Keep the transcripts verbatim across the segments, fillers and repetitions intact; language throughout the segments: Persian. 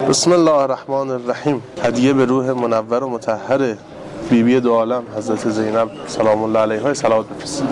بسم الله الرحمن الرحیم. هدیه به روح منور و مطهر بیبی دو عالم حضرت زینب سلام الله علیها صلوات بفرستید.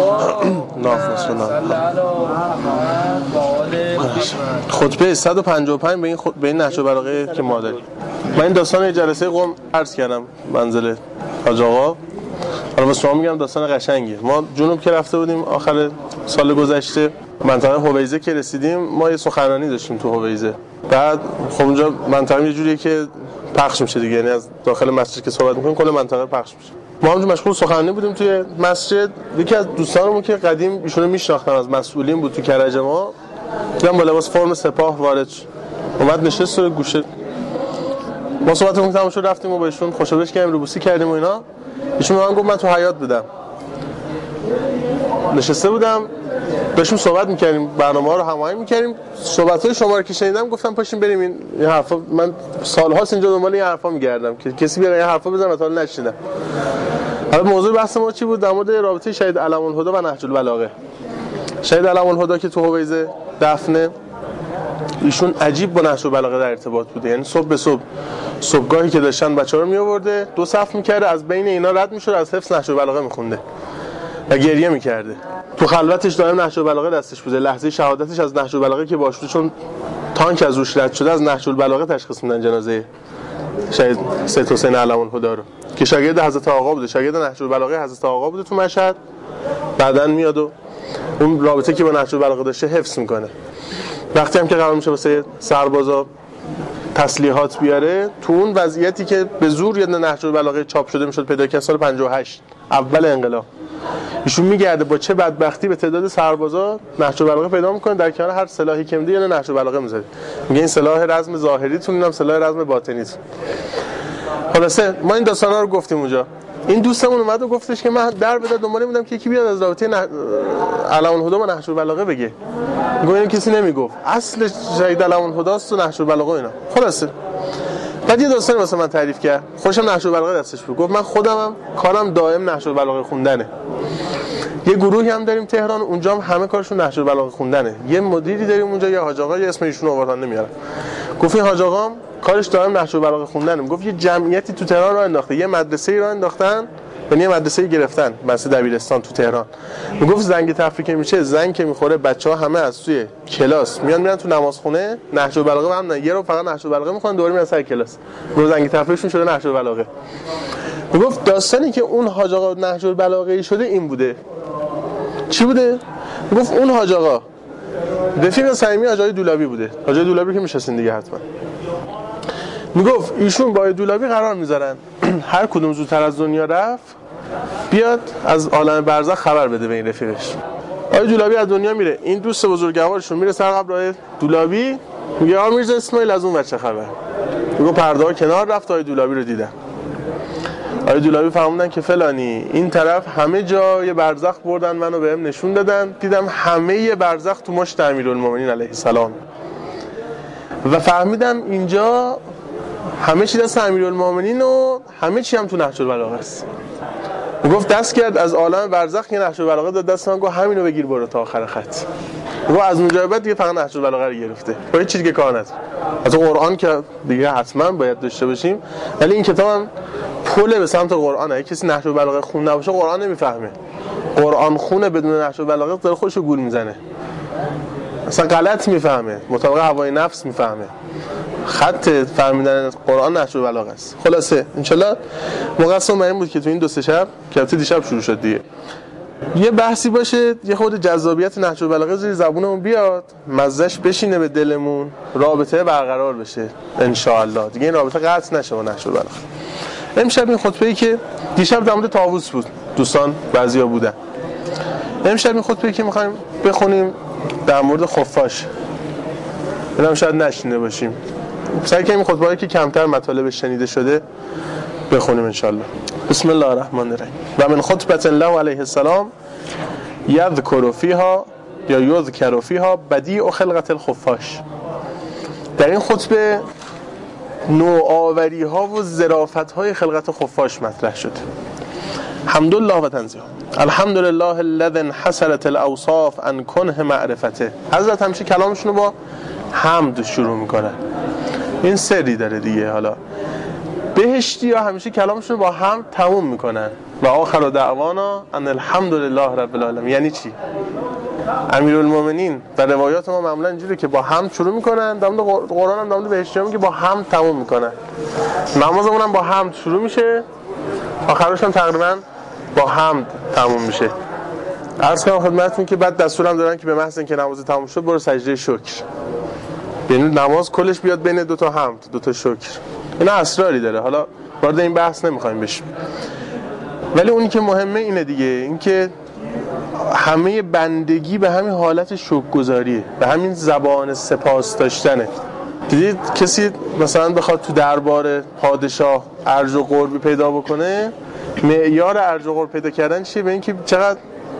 خطبه صد و پنجاه و پنج به این خط... به این نهج البلاغه که ما داریم. من این داستان جلسه قم عرض کردم منزل حاج آقا. حالا واسه شما میگم داستان قشنگیه. ما جنوب که رفته بودیم آخر سال گذشته، منطقه هویزه که رسیدیم، ما یه سخنرانی داشتیم تو هویزه. بعد خب اونجا منطقه یه جوریه که پخش میشه دیگه، یعنی از داخل مسجد که صحبت میکنیم کل منطقه پخش میشه. ما همونجا مشغول سخنرانی بودیم توی مسجد. یکی از دوستانمون که قدیم ایشونو میشناختم، از مسئولین بود تو کرج ما، دیدم با لباس فرم سپاه وارد شد، اومد نشست رو گوشه. ما صحبتمون تموم شد رفتیم و با ایشون خوشبش کردیم، روبوسی کردیم و اینا. ایشون من گفت من تو حیاط بودم، نشسته بودم داشتیم صحبت میکردیم، برنامه‌ها رو هماهنگ میکردیم. صحبت‌های شما رو که شنیدم گفتم پاشیم بریم این حرفا. من سال‌هاست اینجا دنبال این حرفا میگردم که کسی بیاره این حرفا بزنه، تا حالا نشیدم. حالا موضوع بحث ما چی بود؟ در مورد رابطه شهید علم الهدی و نهج البلاغه. شهید علم الهدی که تو هویزه دفنه، ایشون عجیب با نهج البلاغه در ارتباط بوده. یعنی صبح به صبح صبحگاهی که داشتن بچه‌ها رو میآورده، دو صف می‌کرده، از بین اینا رد می‌شد، از حفظ نهج البلاغه می‌خونده و گریه می‌کرده. تو خلوتش دائم نهج البلاغه دستش بوده. لحظه شهادتش از نهج البلاغه که باش بود، چون تانک از روش رد شده، از نهج البلاغه تشخیص میدن جنازه شهید سید حسین علم الهدی رو که شاگرد حضرت آقا بوده، شاگرد نهج البلاغه حضرت آقا بوده تو مشهد. بعدن میاد و اون رابطه که با نهج البلاغه داشته حفظ میکنه. وقتی هم که قرار میشه واسه سربازا تسلیحات بیاره، تو اون وضعیتی که به زور یه نهج البلاغه چاپ شده میشد پیدا کرد سال پنجاه و هشت اول انقلاب، ایشون میگرده با چه بدبختی به تعداد سربازا نهج البلاغه پیدا میکنه، در کنار هر سلاحی که میده یه نهج البلاغه میذاره. میگه این سلاح رزم ظاهریتون، اینم سلاح رزم باطنیتون. خلاصه ما این داستانا رو گفتیم اونجا. این دوستمون اومد و گفتش که من در بده دنبال بودم که یکی بیاد از رابطه نه... علم الهدی و نهج البلاغه بگه. میگه کسی نمیگفت، اصل شهید علم الهدی است و نهج البلاغه اینا. خلاصه بعد یه داستانی واسه من تعریف کرد، خوشم نهج البلاغه دستش بود. گفت من خودمم کارم دائم نهج البلاغه خوندنه. یه گروهی هم داریم تهران، اونجا هم همه کارشون نهج البلاغه خوندنه. یه مدیری داریم اونجا، یه حاج آقا، یه اسم ایشون آوردن نمیارم. گفت این حاج آقا کارش دائم نهج البلاغه خوندنه. میگفت یه جمعیتی تو تهران راه انداخته، یه مدرسه‌ای راه انداختن، یعنی یه مدرسه‌ای گرفتن، مدرسه دبیرستان تو تهران. میگفت زنگ تفریق میشه، زنگ که میخوره بچه‌ها همه از توی کلاس میان میرن تو نمازخونه، نهج البلاغه هم نه، یه رو فقط نهج البلاغه میخونن، دوباره میرن سر کلاس. رو زنگ تفریقشون شده نهج البلاغه. میگفت داستانی که اون حاج آقا نهج البلاغه شده این بوده. چی بوده؟ میگفت اون حاج آقا رفیق صمیمی حاج دولابی بوده. حاج دولابی که میشناسین دیگه حتما. میگفت ایشون با دولابی قرار میذارن هر کدوم زودتر از دنیا رفت بیاد از عالم برزخ خبر بده به این رفیقش. آقای دولابی از دنیا میره، این دوست بزرگوارشون میره سر قبر آقای دولابی، میگه آقا میرزا اسماعیل از اون ور چه خبر؟ میگه پرده ها کنار رفت، آقای دولابی رو دیدن. آقای دولابی فهمیدن که فلانی این طرف همه جا یه برزخ بردن، منو بهم نشون دادن، دیدم همه یه برزخ تو مشت امیرالمومنین علیه السلام و فهمیدم اینجا همه چی دست امیرالمومنین و همه چی هم تو نهج البلاغه است. گفت دست کرد از عالم برزخ یه نهج البلاغه داد دست من، گفت همینو بگیر برو تا آخر خط. گفت از اونجا بعد دیگه فقط نهج البلاغه رو گرفته، با هیچ چیزی که کار نداره. از قرآن که دیگه حتما باید داشته باشیم، ولی این کتابم پله به سمت قرآنه. اگه کسی نهج البلاغه خون نباشه قرآن نمیفهمه. قرآن خونه بدون نهج البلاغه داره خودشو گول میزنه، اصلا غلط میفهمه، مطابق هوای نفس میفهمه. خط فهمیدن قرآن نهج البلاغه است. خلاصه ان شاء الله مقصد من این بود که تو این دو سه شب که البته دیشب شروع شد دیگه، یه بحثی باشه، یه خود جذابیت نهج البلاغه زیر زبونمون بیاد، مزهش بشینه به دلمون، رابطه برقرار بشه ان شاء الله. دیگه این رابطه قطع نشه با نهج البلاغه. امشب این خطبه‌ای که دیشب در مورد طاووس بود، دوستان بعضیا بودن. امشب این خطبه‌ای که می‌خوایم بخونیم در مورد خفاش. اینم شاید نشینده باشیم. سعی کنیم خطبه‌ای که کمتر مطالب شنیده شده بخونیم ان شاء الله. بسم الله الرحمن الرحیم. و من خطبه الله علیه السلام یذکر فیها یا یذکر فیها بدیع خلقت الخفاش. در این خطبه نوآوری ها و ظرافت های خلقت خفاش مطرح شد. حمدالله و تنزیه. الحمدلله الذی انحصرت الاوصاف عن کنه معرفته. حضرت همیشه کلامشون رو با حمد شروع میکنن. این سری داره دیگه. حالا بهشتی ها همیشه کلامشون با هم تموم میکنن و آخر دعوانا ان الحمد لله رب العالمین. یعنی چی؟ امیرالمومنین و روایات ما معمولا اینجوریه که با هم شروع میکنن، در مورد قرآن هم در مورد بهشتی هم که با هم تموم میکنن. نمازمون هم با هم شروع میشه، آخرش هم تقریبا با هم تموم میشه. عرض کنم خدمتتون که بعد دستورم دارن که به محض اینکه نماز تموم شد برو سجده شکر، یعنی نماز کلش بیاد بین دو تا حمد، دو تا شکر. اینا اسراری داره، حالا وارد این بحث نمیخوایم بشیم. ولی اونی که مهمه اینه دیگه، این که همه بندگی به همین حالت شکرگزاریه، به همین زبان سپاس داشتنه. دیدید کسی مثلا بخواد تو دربار پادشاه ارج و قربی پیدا بکنه، معیار ارج و قرب پیدا کردن چیه؟ به این که چقدر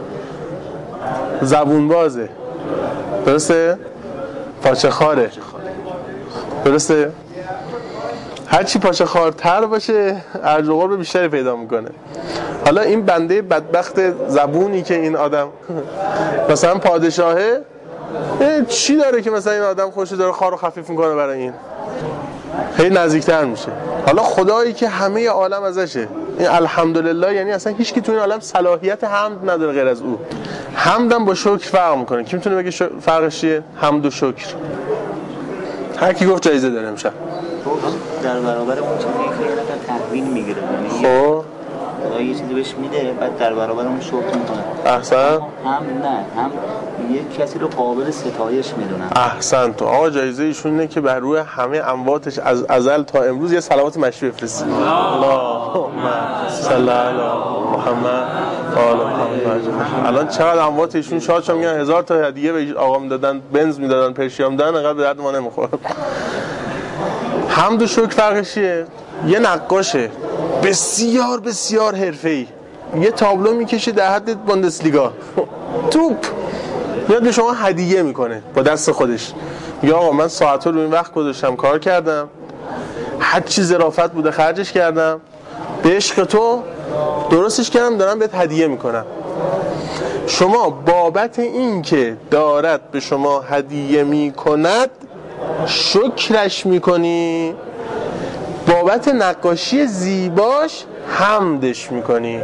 زبون بازه، درسته؟ پاچه خاره، درسته؟ هرچی پاچه خارتر باشه ارج و قرب بیشتری پیدا میکنه. حالا این بنده بدبخت زبونی که این آدم مثلا پادشاهه، چی داره که مثلا این آدم خودش داره خار و خفیف میکنه برای این؟ خیلی نزدیکتر میشه. حالا خدایی که همه عالم ازشه، این الحمدلله، یعنی اصلا هیچ کی تو این عالم صلاحیت حمد نداره غیر از او. حمدم با شکر فرق میکنه. کی میتونه بگه شو... فرقش چیه؟ حمد و شکر. هر کی گفت جایزه داره امشب. در برابر اون چیزی که یه نفر تحویل میگیره، خب خدا یه چیزی بهش میده بعد در برابر اون شکر میکنه. احسن. هم نه هم یک کسی رو قابل ستایش میدونن. احسن. تو آقا جایزه ایشون اینه که بر روی همه امواتش از ازل تا امروز یه صلوات مشروع بفرستی. اللهم صل علی محمد و آل محمد. الان چقدر اموات ایشون شاد شدن، میگن هزار تا هدیه به آقا میدادن، بنز میدادن، پرشیا میدادن، انقدر به درد ما نمیخوره. حمد و شکر فرقش چیه؟ یه نقاشه بسیار بسیار حرفه‌ای یه تابلو میکشه در حد بوندسلیگا، توپ میاد به شما هدیه میکنه با دست خودش. یا آقا من ساعت‌ها رو این وقت گذاشتم، کار کردم، هر چی ظرافت بوده خرجش کردم، به عشق تو درستش کردم، دارم بهت هدیه میکنم. شما بابت این که دارد به شما هدیه میکند شکرش میکنی، بابت نقاشی زیباش حمدش میکنی.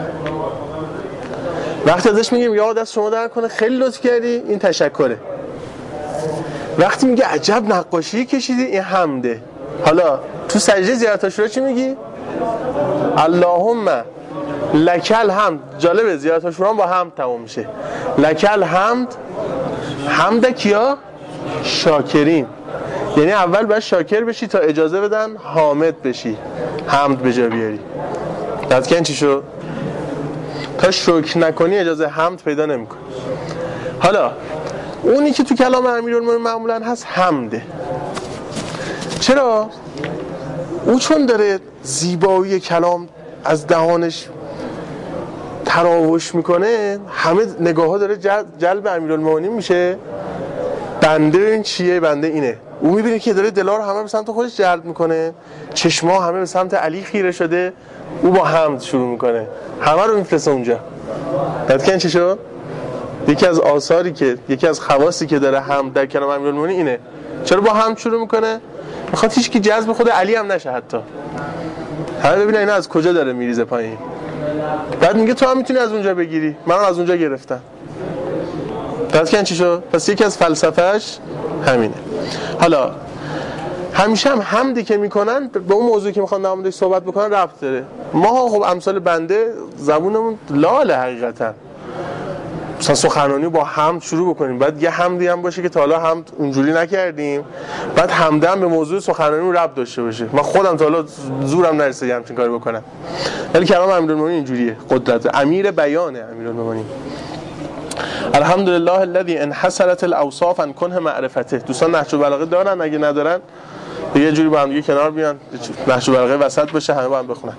وقتی ازش میگیم یا دست شما در کنه خیلی لطف کردی، این تشکره. وقتی میگه عجب نقاشی کشیدی، این حمده. حالا تو سجده زیارت عاشورا چی میگی؟ اللهم لکل حمد. جالبه زیارت عاشورا با حمد تموم میشه. لکل حمد. حمد کیا؟ شاکرین. یعنی اول باید شاکر بشی تا اجازه بدن حامد بشی، حمد به جا بیاری. دادکن چی شد؟ تا شکر نکنی اجازه حمد پیدا نمیکنی. حالا اونی که تو کلام امیرالمومنین معمولا هست حمده. چرا؟ او چون داره زیبایی کلام از دهانش تراوش میکنه، همه نگاه ها داره جلب امیرالمومنین میشه. بنده این چیه؟ بنده اینه. او میبینه که داره دلار همه به سمت خودش جلب میکنه، چشما همه به سمت علی خیره شده، او با حمد شروع میکنه، همه رو میفرسته اونجا. دادکن چی شد؟ یکی از آثاری که یکی از خواصی که داره حمد در کلام امیرالمومنین اینه. چرا با حمد شروع میکنه؟ میخواد هیچ کی جذب خود علی هم نشه، حتی همه ببینن اینا از کجا داره میریزه پایین. بعد میگه تو هم میتونی از اونجا بگیری، منم از اونجا گرفتم. دادکن چی شد؟ پس یکی از فلسفهش همینه. حالا همیشه هم حمدی که میکنن به اون موضوعی که میخوان در موردش صحبت بکنن ربط داره. ما خب امثال بنده زبونمون لاله حقیقتا، مثلا سخنرانی با حمد شروع بکنیم، بعد یه حمدی هم باشه که تا حالا حمد اونجوری نکردیم، بعد حمد هم به موضوع سخنرانی ربط داشته باشه. من خودم تا حالا زورم نرسیده همچین کاری بکنم، ولی کلام امیرالمومنین اینجوریه. قدرت امیر بیانه امیرالمومنین. الحمدلله الذی انحصرت الاوصاف عن کنه معرفته. دوستان نهج البلاغه دارن؟ اگه ندارن یه جوری با هم دیگه کنار بیان، نهج البلاغه وسط باشه، همه با هم بخونن.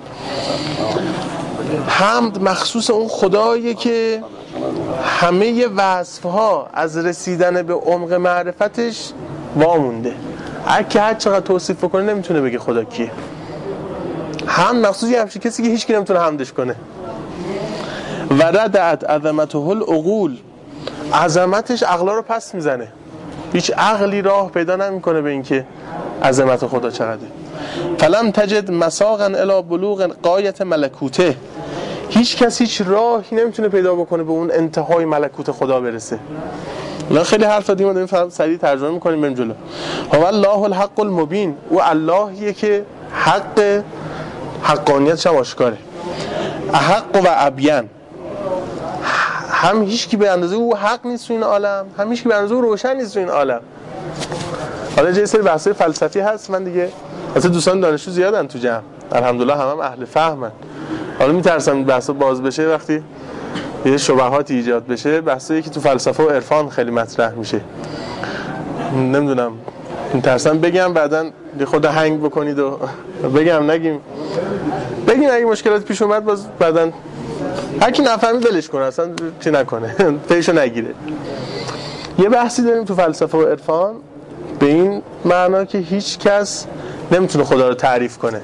حمد مخصوص اون خداییه که همه وصفها از رسیدن به عمق معرفتش وامونده. اگه هر چقدر توصیف بکنه نمیتونه بگه خدا کیه. حمد مخصوص یه همچین کسی که هیچ کی نمیتونه حمدش کنه. و ردعت عظمته العقول. عظمتش عقلا رو پس میزنه. هیچ عقلی راه پیدا نمیکنه به اینکه عظمت خدا چقدره. فلم تجد مساغا الی بلوغ غایت ملکوته، هیچ کس هیچ راهی نمیتونه پیدا بکنه به اون انتهای ملکوت خدا برسه. الان خیلی حرف زدیم، داریم سریع ترجمه میکنیم بریم جلو. هو الله الحق المبین، او اللهیه که حق، حقانیتش هم آشکاره. احق و ابین، هم هیچ کی به اندازه او حق نیست تو این عالم، هم هیچ کی به اندازه او روشن نیست تو این عالم. حالا یه سری بحث‌های فلسفی هست، من دیگه اصلا دوستان دانشجو زیادن تو جمع، الحمدلله هم, هم اهل فهمن. حالا میترسم این بحثا باز بشه، وقتی یه شبهاتی ایجاد بشه، بحثایی که تو فلسفه و عرفان خیلی مطرح میشه، نمیدونم میترسم بگم بعدن یه خود هنگ بکنید و بگم نگیم، بگیم اگه مشکلات پیش اومد باز بعدن هر کی نفهمید ولش کنه، اصلا چی نکنه پیشو نگیره. یه بحثی داریم تو فلسفه و عرفان به این معنا که هیچ کس نمیتونه خدا رو تعریف کنه.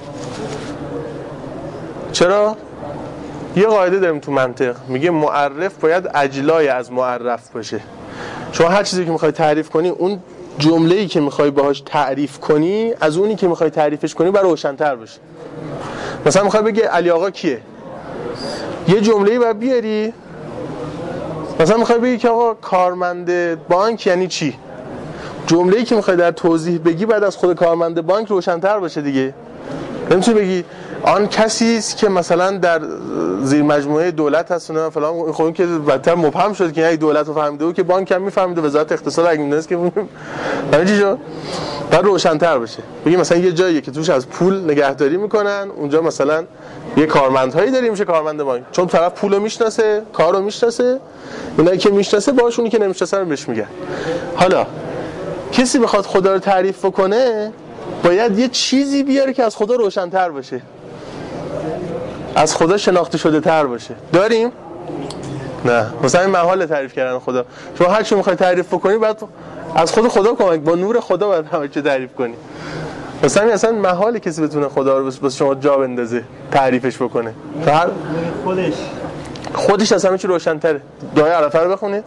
چرا؟ یه قاعده داریم تو منطق میگه معرف باید اجلای از معرف باشه. شما هر چیزی که میخوای تعریف کنی، اون جمله‌ای که میخوای باهاش تعریف کنی از اونی که میخوای تعریفش کنی برای روشن‌تر باشه. مثلا میخوای بگی علی آقا کیه، یه جمله‌ای باید بیاری. مثلا میخوای بگی که آقا کارمند بانک یعنی چی، جمله‌ای که میخوای در توضیح بگی بعد از خود کارمند بانک روشن‌تر باشه دیگه. نمیتونی بگی آن کسی است که مثلا در زیر مجموعه دولت هست و فلان، خب که بدتر مبهم شد که یعنی دولت رو فهمیده و که بانک هم میفهمیده، وزارت اقتصاد اگه میدونست که همین چی شد، بعد روشن‌تر بشه. بگی مثلا یه جاییه که توش از پول نگهداری میکنن، اونجا مثلا یه کارمندهایی داری میشه کارمند بانک، چون طرف پولو میشناسه، کارو میشناسه، اونایی که میشناسه باهاشونی که نمیشناسه رو بهش میگن. حالا کسی بخواد خدا رو تعریف کنه باید یه چیزی بیاره که از خدا روشن‌تر باشه، از خدا شناخته شده تر باشه. داریم؟ نه. مثلا این محال تعریف کردن خدا. شما هر چی میخوای تعریف بکنی بعد از خود خدا کمک، با نور خدا باید همه چی تعریف کنی. مثلا اصلا محال کسی بتونه خدا رو بس شما جا بندازه تعریفش بکنه. هر خودش خودش از همه چی روشن‌تره. دعای عرفه رو بخونید.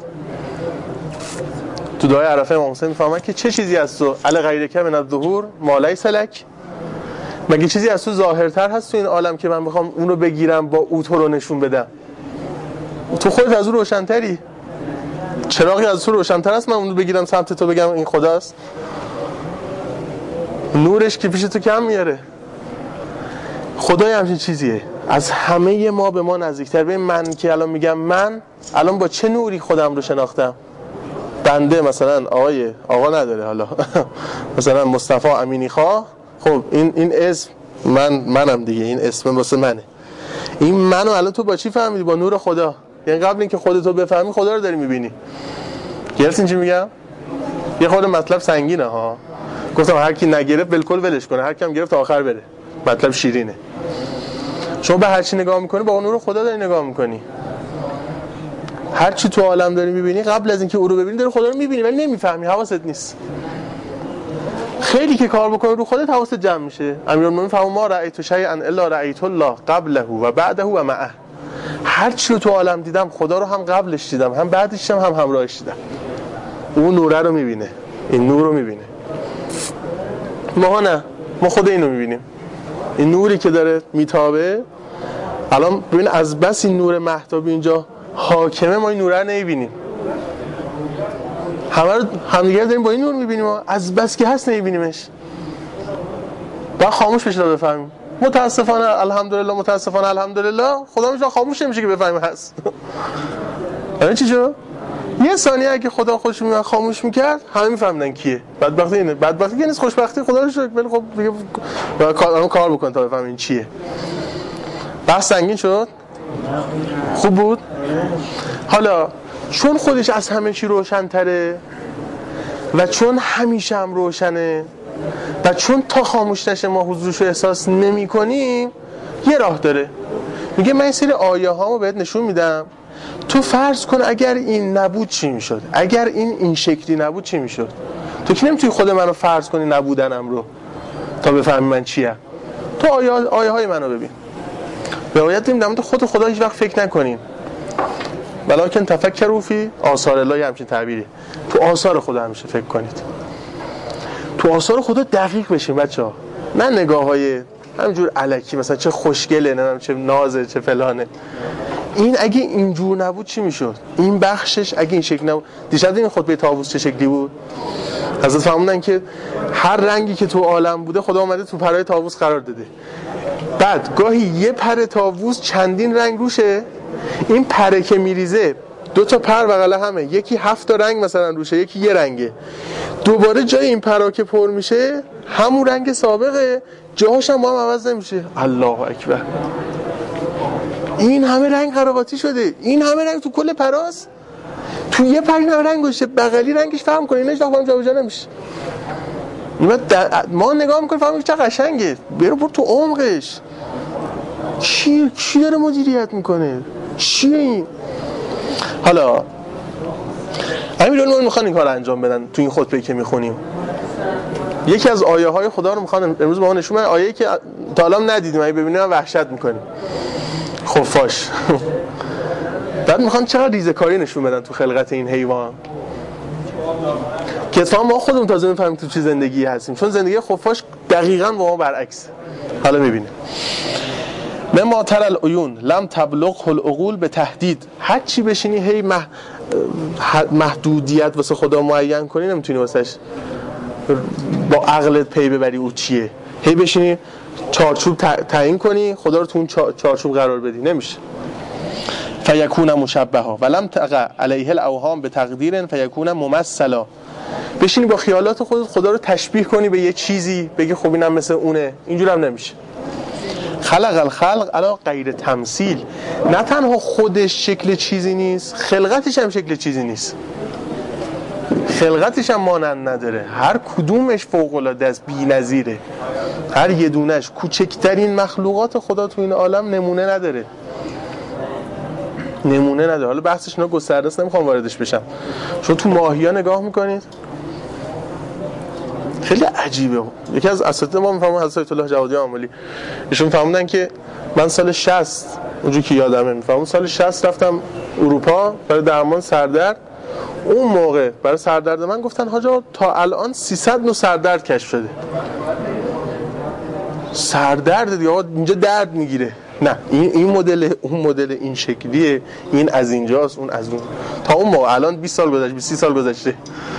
تو دعای عرفه امام حسین میفهمن که چه چیزی از تو علی غیرک من الظهور ما لیس لک، مگه چیزی از تو ظاهرتر هست تو این عالم که من بخوام اونو بگیرم با او تو رو نشون بدم؟ تو خودت از اون روشن‌تری، چراغی از تو روشن‌تر است، من اونو بگیرم سمت تو بگم این خداست؟ نورش که پیش تو کم میاره. خدای همچین چیزیه، از همه ما به ما نزدیکتر. ببین من که الان میگم من الان با چه نوری خودم رو شناختم؟ بنده مثلا آقای آقا نداره، حالا مثلا مصطفی امینی خواه، خب این این اسم من منم دیگه، این اسم واسه منه. این منو الان تو با چی فهمیدی؟ با نور خدا. یعنی قبل اینکه خودتو بفهمی خدا رو داری میبینی. گرفتین چی میگم؟ یه خورده مطلب سنگینه ها. گفتم هر کی نگرفت بالکل ولش کنه، هر کی هم گرفت تا آخر بره. مطلب شیرینه. شما به هر چی نگاه میکنی با نور خدا داری نگاه میکنی. هر چی تو عالم داری میبینی قبل از اینکه او رو ببینی داری خدا رو میبینی ولی نمیفهمی، حواست نیست. خیلی که کار بکنی رو خودت حواست جمع میشه. امیرالمومنین فرمود ما رأیت شیئا الا رأیت الله قبله و بعده و معه. هر چی رو تو عالم دیدم خدا رو هم قبلش دیدم هم بعدش دیدم هم همراهش دیدم. اون نوره رو میبینه، این نور رو میبینه. ما نه، ما خود اینو میبینیم. این نوری که داره میتابه الان ببین، از بس این نور مهتابی اینجا حاکمه ما این نوره رو نمیبینیم. همه رو همدیگه داریم با این نور میبینیم، ما از بس که هست نمیبینیمش. باید خاموش بشه تا بفهمیم. متاسفانه الحمدلله متاسفانه الحمدلله خدا میشه خاموش نمیشه که بفهمیم هست. الان چی شد؟ یه ثانیه اگه خدا خودش رو خاموش میکرد همه میفهمیدن کیه. بدبختی اینه، بدبختی که نیست، خوشبختی خدا رو شکر. ولی خب دیگه کار کار بکن تا بفهمین چیه. بحث سنگین شد؟ خوب بود؟ حالا چون خودش از همه چی روشن‌تره و چون همیشه هم روشنه و چون تا خاموش نشه ما حضورش رو احساس نمی کنیم، یه راه داره. میگه من این سری آیه هامو بهت نشون میدم، تو فرض کن اگر این نبود چی میشد، اگر این این شکلی نبود چی میشد. تو که نمیتونی خود منو فرض کنی نبودنم رو تا بفهمی من چیم. تو آیه, آیه های منو ببین. رعایت نمیدم تو خود خدا هیچ وقت فکر نکنین، ولکن تفکروا فی آثار الله، همچین تعبیری. تو تو آثار خدا همیشه فکر کنید، تو آثار خدا دقیق بشین بچه‌ها، نه نگاه‌های همینجور الکی مثلا چه خوشگله، نمیدونم چه نازه چه فلانه. این اگه اینجور نبود چی میشد؟ این بخشش اگه این شکل نبود. دیشب این خطبه طاووس چه شکلی بود؟ حضرت فرمودن که هر رنگی که تو عالم بوده خدا اومده تو پرهای طاووس قرار داده. بعد گاهی یه پر طاووس چندین رنگ روشه، این پره که میریزه دو تا پر بغل همه، یکی هفت تا رنگ مثلا روشه، یکی یه رنگه، دوباره جای این پرا که پر میشه همون رنگ سابقه، جاهاش هم با هم عوض نمیشه. الله اکبر. این همه رنگ قراباتی شده، این همه رنگ تو کل پراست، تو یه پر این همه رنگ باشه، بغلی رنگش فهم کنه، اینش با هم جابجا نمیشه. ما نگاه میکنیم فهمیم چه قشنگه، برو برو تو عمقش. چی چی داره مدیریت میکنه؟ چیه این؟ حالا امیرالمومنین میخوان این کار انجام بدن تو این خطبه‌ای که میخونیم. یکی از آیه های خدا رو میخوان امروز به ما نشون بدن، آیه‌ای که تا الان ندیدیم، اگه ببینیم وحشت میکنیم. خفاش. بعد میخوان چقدر ریزه‌کاری نشون بدن تو خلقت این حیوان که اتفاقا ما خودمون تازه میفهمیم تو چه زندگی هستیم، چون زندگی خفاش دقیقاً با ما برعکس. حالا ببینیم. مما تر العیون لم تبلغ العقول به تهدید. هر چی بشینی هی مح... محدودیت واسه خدا معین کنی نمیتونی واسش با عقلت پی ببری او چیه. هی بشینی چارچوب تعیین کنی خدا رو تو اون چارچوب قرار بدی، نمیشه. فیکون مشبها ولم تقع علیه الاوهام به تقدیر فیکون ممثلا. بشینی با خیالات خودت خدا رو تشبیه کنی به یه چیزی، بگی خب اینم مثل اونه، اینجور هم نمیشه. خلق الخلق علی غیر تمثیل. نه تنها خودش شکل چیزی نیست، خلقتش هم شکل چیزی نیست، خلقتش هم مانند نداره، هر کدومش فوق العاده است، بی‌نظیره، هر یه دونش کوچکترین مخلوقات خدا تو این عالم نمونه نداره، نمونه نداره. حالا بحثش اینا گسترده است، نمیخوام واردش بشم. چون تو ماهیا نگاه میکنید خیلی عجیبه. یکی از اساتید ما میفهمه حضرت الله جوادی آملی، ایشون فهمیدن که من سال شصت اونجوری که یادمه میفهمم سال شصت رفتم اروپا برای درمان سردرد. اون موقع برای سردرد من گفتن حاجا تا الان سیصد نوع سردرد کشف شده. سردرد دیگه آقا اینجا درد میگیره، نه این این مدل اون مدل این شکلیه، این از اینجاست اون از اون. تا اون موقع الان بیست سال گذشته، بیست سال گذشته.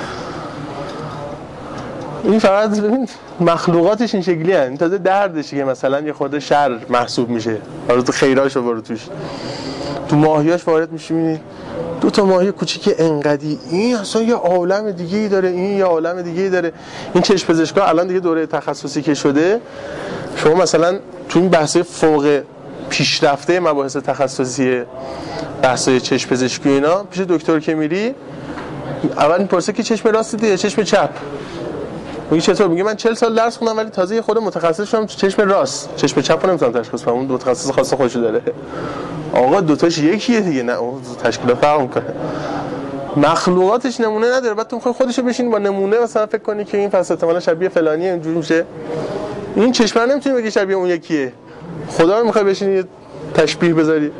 این فقط ببین مخلوقاتش این شکلی هست. این تازه دردشه که مثلا یه خورده شر محسوب میشه، حالا تو خیراشو برو توش. تو ماهیاش وارد میشی میبینی دو تا ماهی کوچیک انقدی، این اصلا یه عالم دیگه ای داره، این یه عالم دیگه ای داره. این چشم پزشکا الان دیگه دوره تخصصی که شده، شما مثلا تو این بحث فوق پیشرفته مباحث تخصصی بحث چشم پزشکی اینا، پیش دکتر که میری اول میپرسه که چشم راست دیدی یا چشم چپ؟ میگه چطور؟ میگه من چهل سال درس خوندم ولی تازه خود متخصص شدم تو چشم راست، چشم چپ رو نمیتونم تشخیص بدم، اون دو تخصص خاص خودشو داره. آقا دوتاش یکیه دیگه، نه اون تشکیلات فرق میکنه، مخلوقاتش نمونه نداره. بعد تو میخوای خودشو بشینی با نمونه مثلا فکر کنی که این فصل احتمالاً شبیه فلانیه اینجوری میشه، این چشم رو نمیتونی بگی شبیه اون یکیه. خدا رو میخوای بشینی تشبیه بذاری.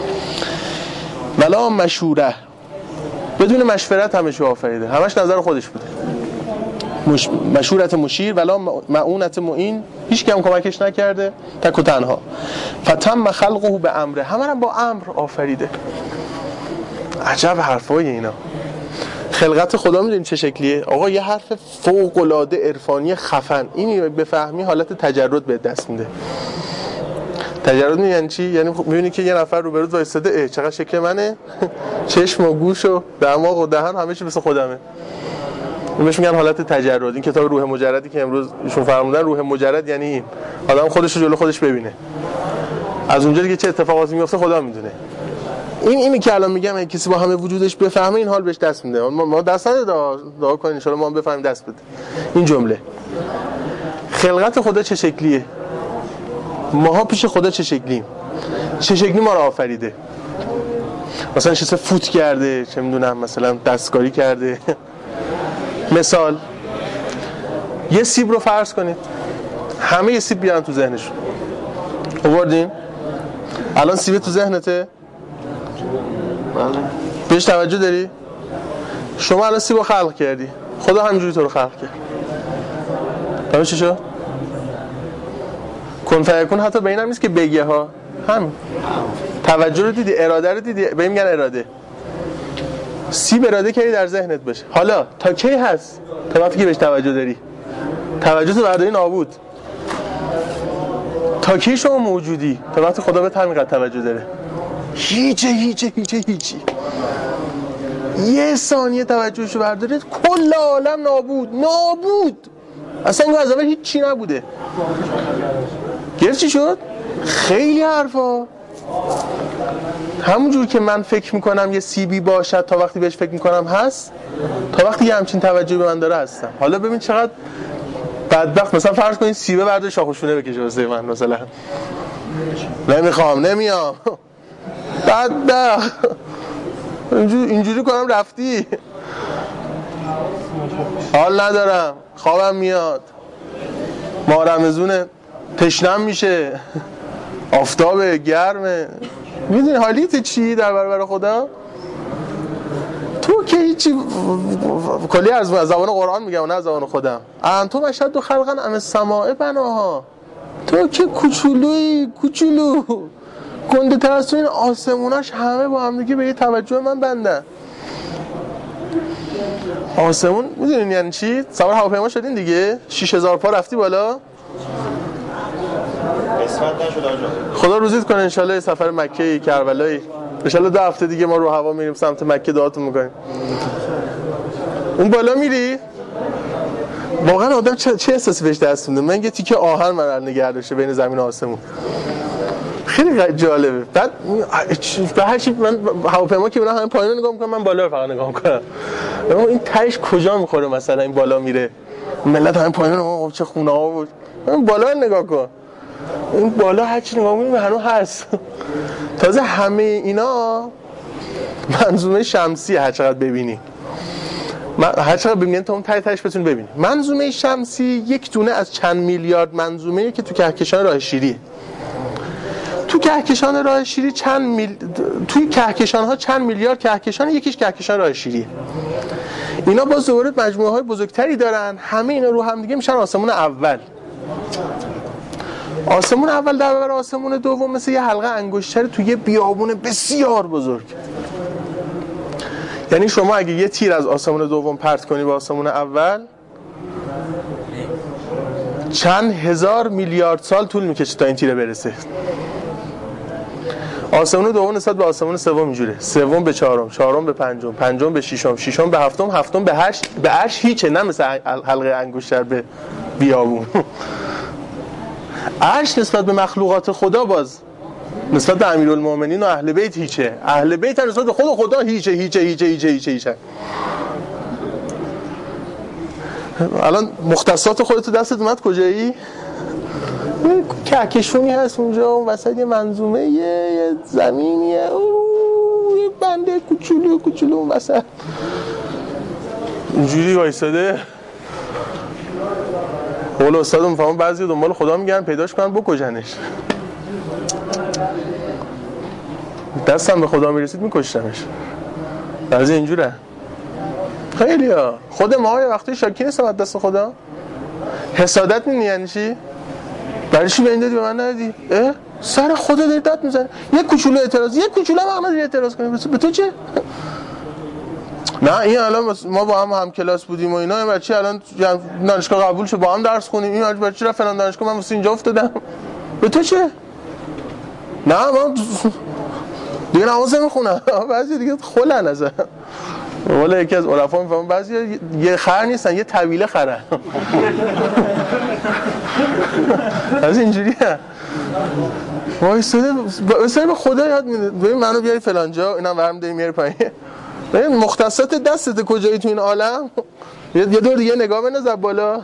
ولا مشوره، بدون مشورت همش آفریده، همش نظر خودش بوده. مش... مشورت مشیر ولا معونت معین، هیچ کی هم کمکش نکرده، تک و تنها. فتم خلقه به امره، همه هم با امر آفریده. عجب حرفای اینا. خلقت خدا میدونید چه شکلیه؟ آقا یه حرف فوق العاده عرفانی خفن، اینی بفهمی حالت تجرد به دست میده. تجرد یعنی چی؟ یعنی میبینی که یه نفر روبروت وایساده، اه چقدر شکل منه، چشم و گوش و دماغ و دهن همه چی مثل خودمه. بهش میگن حالت تجرد. این کتاب روح مجردی که امروز ایشون فرمودن، روح مجرد یعنی این آدم خودش رو جلو خودش ببینه، از اونجا دیگه چه اتفاقاتی میفته خدا میدونه. این اینی که الان میگم اگه کسی با همه وجودش بفهمه این حال بهش دست میده. ما ما دست نده، دعا دعا کنین ان شاء الله ما هم بفهمیم دست بده. این جمله خلقت خدا چه شکلیه، ماها پیش خدا چه شکلیم، چه شکلی ما رو آفریده. مثلا چه فوت کرده، چه میدونم مثلا دستکاری کرده. مثال یه سیب رو فرض کنید، همه یه سیب بیان تو ذهنشون، آوردین الان سیب تو ذهنته؟ بله. بهش توجه داری؟ شما الان سیبو خلق کردی، خدا همینجوری تو رو خلق کرد. تمام چی شد؟ کن فیکون حتی به اینم نیست که بگه ها، همین توجه رو دیدی، اراده رو دیدی، به این میگن اراده. سیب اراده کردی در ذهنت بشه. حالا تا کی هست؟ تا وقتی که بهش توجه داری. توجه تو برداری نابود. تا کی شما موجودی؟ تا وقتی خدا بهت همینقدر توجه داره. هیچه هیچه هیچه هیچی. یه ثانیه توجهشو برداره کل عالم نابود نابود. اصلا اینو از اول هیچ چی نبوده. گرفت چی شد؟ خیلی حرفا. همونجور که من فکر میکنم یه سیبی باشد تا وقتی بهش فکر میکنم هست، تا وقتی یه همچین توجهی به من داره هستم. حالا ببین چقدر بدبخت. مثلا فرض کنید سیبه برده شاخوشونه بکشه واسه من، مثلا نمیخوام نمیام بدبخت اینجوری اینجوری کنم رفتی، حال ندارم، خوابم میاد، ما رمزونه، تشنم میشه، آفتابه، گرمه. میدونی حالیت چی در برابر خدا؟ تو که هیچی، کلی از زبان قرآن میگم نه از زبان خودم. انتم اشد خلقا ام السماء بناها. تو که کوچولویی کوچولو، گنده تر از تو این آسموناش همه با هم دیگه به یه توجه من بندن. آسمون میدونین یعنی چی؟ سوار هواپیما شدین دیگه، شش هزار پا رفتی بالا. قسمت نشد آجا. خدا روزیت کنه انشالله سفر مکه کربلایی. انشالله دو هفته دیگه ما رو هوا میریم سمت مکه دعاتون میکنیم. اون بالا میری واقعا آدم چه, چه احساسی بهش دست میده؟ من یه تیکه آهن من نگه داشته بین زمین و آسمون، خیلی جالبه. بعد به هر چی من هواپیما که میرم همین پایین رو نگاه میکنم، من بالا رو فقط نگاه میکنم. اما این تهش کجا میخوره؟ مثلا این بالا میره ملت همین پایین رو چه خونه ها بود، من بالا رو نگاه کن. این بالا هر چی نگاه میکنم هنوز هست. تازه همه اینا منظومه شمسی هر چقدر ببینی، هر چقدر ببینید تا اون ته تهش بتونی ببینی. منظومه شمسی یک دونه از چند میلیارد منظومه‌ای که تو کهکشان راه شیری. تو کهکشان راه شیری چند میل... توی کهکشان‌ها چند میلیارد کهکشان، یکیش کهکشان راه شیری. اینا با ظهور مجموعه‌های بزرگتری دارن، همه اینا رو هم دیگه میشن آسمون اول. آسمون اول در برابر آسمون دوم مثل یه حلقه انگشتر توی یه بیابون بسیار بزرگ. یعنی شما اگه یه تیر از آسمون دوم پرت کنی به آسمون اول، چند هزار میلیارد سال طول میکشه تا این تیر برسه. آسمون دوم نسبت به آسمون سوم اینجوره، سوم به چهارم، چهارم به پنجم، پنجم به ششم، ششم به هفتم، هفتم به هشت، به عرش هیچه، نه مثل حلقه انگشتر به بیابون. عرش نسبت به مخلوقات خدا باز نسبت به امیرالمومنین و اهل بیت هیچه، اهل بیت هم نسبت به خود خدا هیچه هیچه هیچه هیچه هیچه هیچه. الان مختصات خودتو دستت اومد کجایی؟ کهکشونی هست اونجا، اون وسط یه منظومه، یه زمینیه، اوه یه بنده کوچولو کوچولو اون وسط اینجوری وایساده. قول استادم میفهمم بعضی دنبال خدا میگن پیداش کنن بکشنش. دستم به خدا میرسید میکشتمش. بعضی اینجوره. خیلی ها خود ما یه وقتی شاکی نیستم از دست خدا. حسادت می‌بینی یعنی چی؟ برای چی به این دادی به من ندادی؟ اه؟ سر خدا داری داد میزنی. یه کوچولو اعتراض، یه کوچولو هم نداری اعتراض کنی. به تو چه؟ نه این الان ما با هم هم کلاس بودیم و اینا، این بچه الان دانشگاه قبول شد با هم درس خونیم، این بچه رفت فلان دانشگاه، من واسه اینجا افتادم. به تو چه؟ نه من دیگه نماز نمیخونم. بعضی دیگه خلن ازم. والا یکی از عرفا میفهمم بعضی یه خر نیستن، یه طویله خرن. از اینجوریه. وایساده وایساده به خدا یاد میده. ببین منو بیاری فلان جا، اینم برام داری میاری پایین. ببین مختصات دستت کجایی تو این عالم؟ یه دور دیگه نگاه بنداز بالا.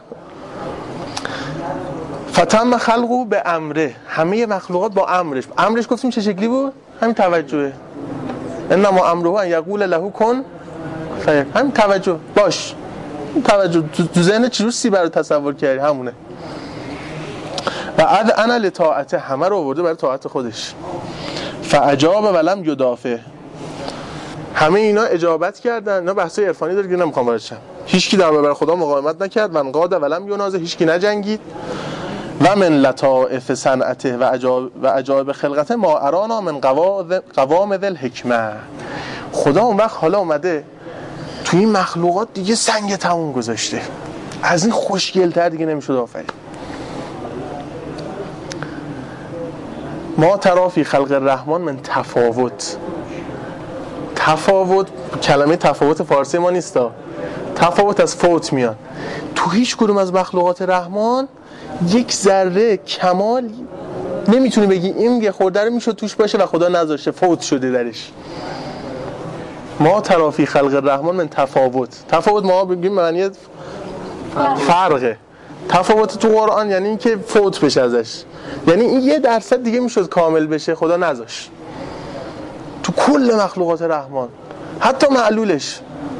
فتم خلقو به امره، همه مخلوقات با امرش. امرش گفتیم چه شکلی بود؟ همین توجهه. انما امره ان یقول له کن فیکون. همین توجه باش. توجه تو ذهن چی رو سی برای تصور کردی همونه. و اد انا لطاعته، همه رو آورده برای طاعت خودش. فاجاب ولم یدافع. همه اینا اجابت کردن. اینا بحثای عرفانی داره که نمیخوام وارد شم. هیچ کی در برابر خدا مقاومت نکرد، من قاد ولم ینازه، هیچ کی نجنگید. و من لطائف صنعته و عجایب و عجایب خلقته ما ارانا من قوام ذل حکمه. خدا اون وقت حالا اومده تو این مخلوقات دیگه سنگ تموم گذاشته، از این خوشگل‌تر دیگه نمیشد آفرید. ما ترا فی خلق الرحمن من تفاوت. تفاوت کلمه تفاوت فارسی ما نیستا، تفاوت از فوت میاد. تو هیچ کدوم از مخلوقات رحمان یک ذره کمال نمیتونی بگی این یه خورده رو میشد توش باشه و خدا نذاشته فوت شده درش. ما ترا فی خلق الرحمن من تفاوت. تفاوت ما بگیم معنی فرقه. تفاوت تو قرآن یعنی این که فوت بشه ازش، یعنی این یه درصد دیگه میشد کامل بشه، خدا نذاشت. تو کل مخلوقات رحمان، حتی معلولش،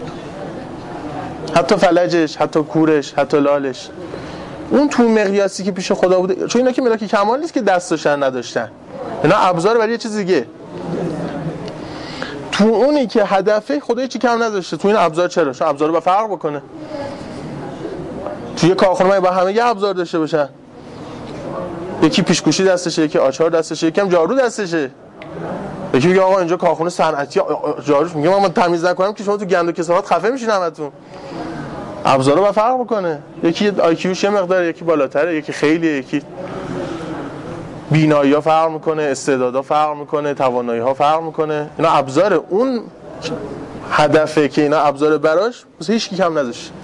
حتی فلجش، حتی کورش، حتی لالش، اون تو مقیاسی که پیش خدا بوده. چون اینا که ملاک کمال نیست که دستشن نداشتن، اینا ابزار برای یه چیز دیگه. تو اونی که هدفه خدا چی کم نذاشته. تو این ابزار چرا؟ چون ابزار رو با فرق بکنه. تو یه کارخونه با همه یه ابزار داشته باشن، یکی پیشگوشی دستشه، یکی آچار دستشه، یکی هم جارو دستشه. یکی میگه آقا اینجا کارخونه صنعتی جاروش، میگه من تمیز نکنم که شما تو گند و کثافات خفه میشین همتون. ابزارا با فرق بکنه. یکی آی کیوش یه مقدار، یکی بالاتره، یکی خیلی، یکی بینایی‌ها فرق میکنه، استعدادها فرق میکنه، توانایی‌ها فرق میکنه. اینا ابزار اون هدفه که اینا ابزار براش، واسه هیچ کی کم نذاشت.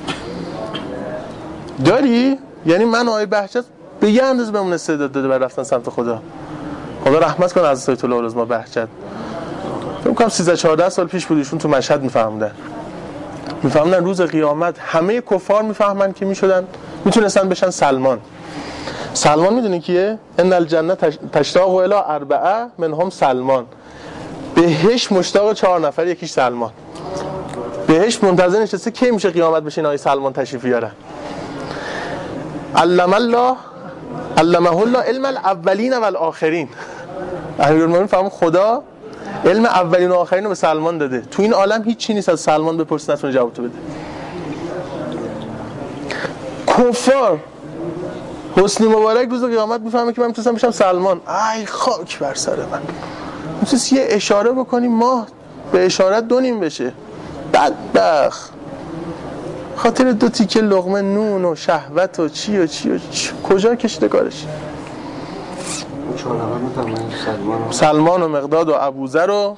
داری؟ یعنی من آقای بهجت به یه اندازه بهمون استعداد داده برای رفتن سمت خدا. خدا رحمت کنه از سایت الله ما بهجت. فکر کنم سیزده چهارده سال پیش بود ایشون تو مشهد میفهموندن. میفهموندن روز قیامت همه کفار میفهمن که میشدن میتونستن بشن سلمان. سلمان میدونی کیه؟ ان الجنه تشتاق الی اربعه منهم سلمان. بهش مشتاق چهار نفر، یکیش سلمان. بهش منتظر نشسته کی میشه قیامت بشه اینا سلمان تشریف بیارن. علم الله علمه الله علم الاولین و الاخرین. امیرالمومنین فهم خدا علم اولین و آخرین رو به سلمان داده. تو این عالم هیچ چی نیست از سلمان بپرس نتونه جواب تو بده. کفار حسنی مبارک روز قیامت میفهمه که من میتونستم بشم سلمان. ای خاک بر سر من. میتونست یه اشاره بکنیم ما به اشارت دونیم بشه. بدبخت خاطر دو تیکه لقمه نون و شهوت و چی و چی و چی. کجا کشیده کارش؟ سلمان و مقداد و ابوذر و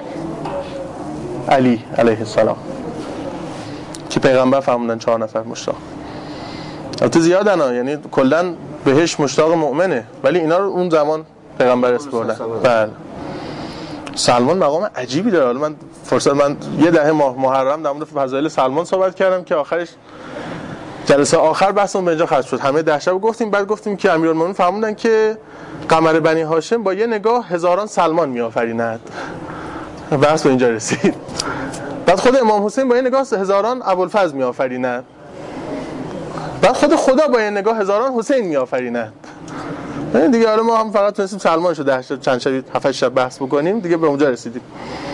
علی علیه السلام که پیغمبر فرمودن چهار نفر مشتاق. البته زیادن ها، یعنی کلا بهش مشتاق مؤمنه، ولی اینا رو اون زمان پیغمبر اسپردن. بله سلمان مقام عجیبی داره. حالا من فرصت من یه دهه ماه محرم در مورد فضایل سلمان صحبت کردم که آخرش جلسه آخر بحثمون به اینجا ختم شد. همه ده شب گفتیم، بعد گفتیم که امیرالمومنین فرمودن که قمر بنی هاشم با یه نگاه هزاران سلمان میآفریند. بحث به اینجا رسید. بعد خود امام حسین با یه نگاه هزاران ابوالفضل میآفریند. بعد خود خدا با یه نگاه هزاران حسین میآفریند. این دیگه حالا ما هم فقط تونستیم سلمان شو ده شب چند شب هفت شب بحث بکنیم دیگه به اونجا رسیدیم.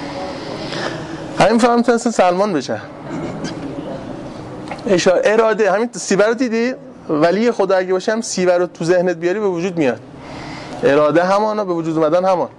همین فهم تونستیم سلمان بشن. اشاره اراده همین سیبر رو دیدی؟ ولی خدا اگه باشه هم سیبر رو تو ذهنت بیاری به وجود میاد. اراده همانا به وجود اومدن همان.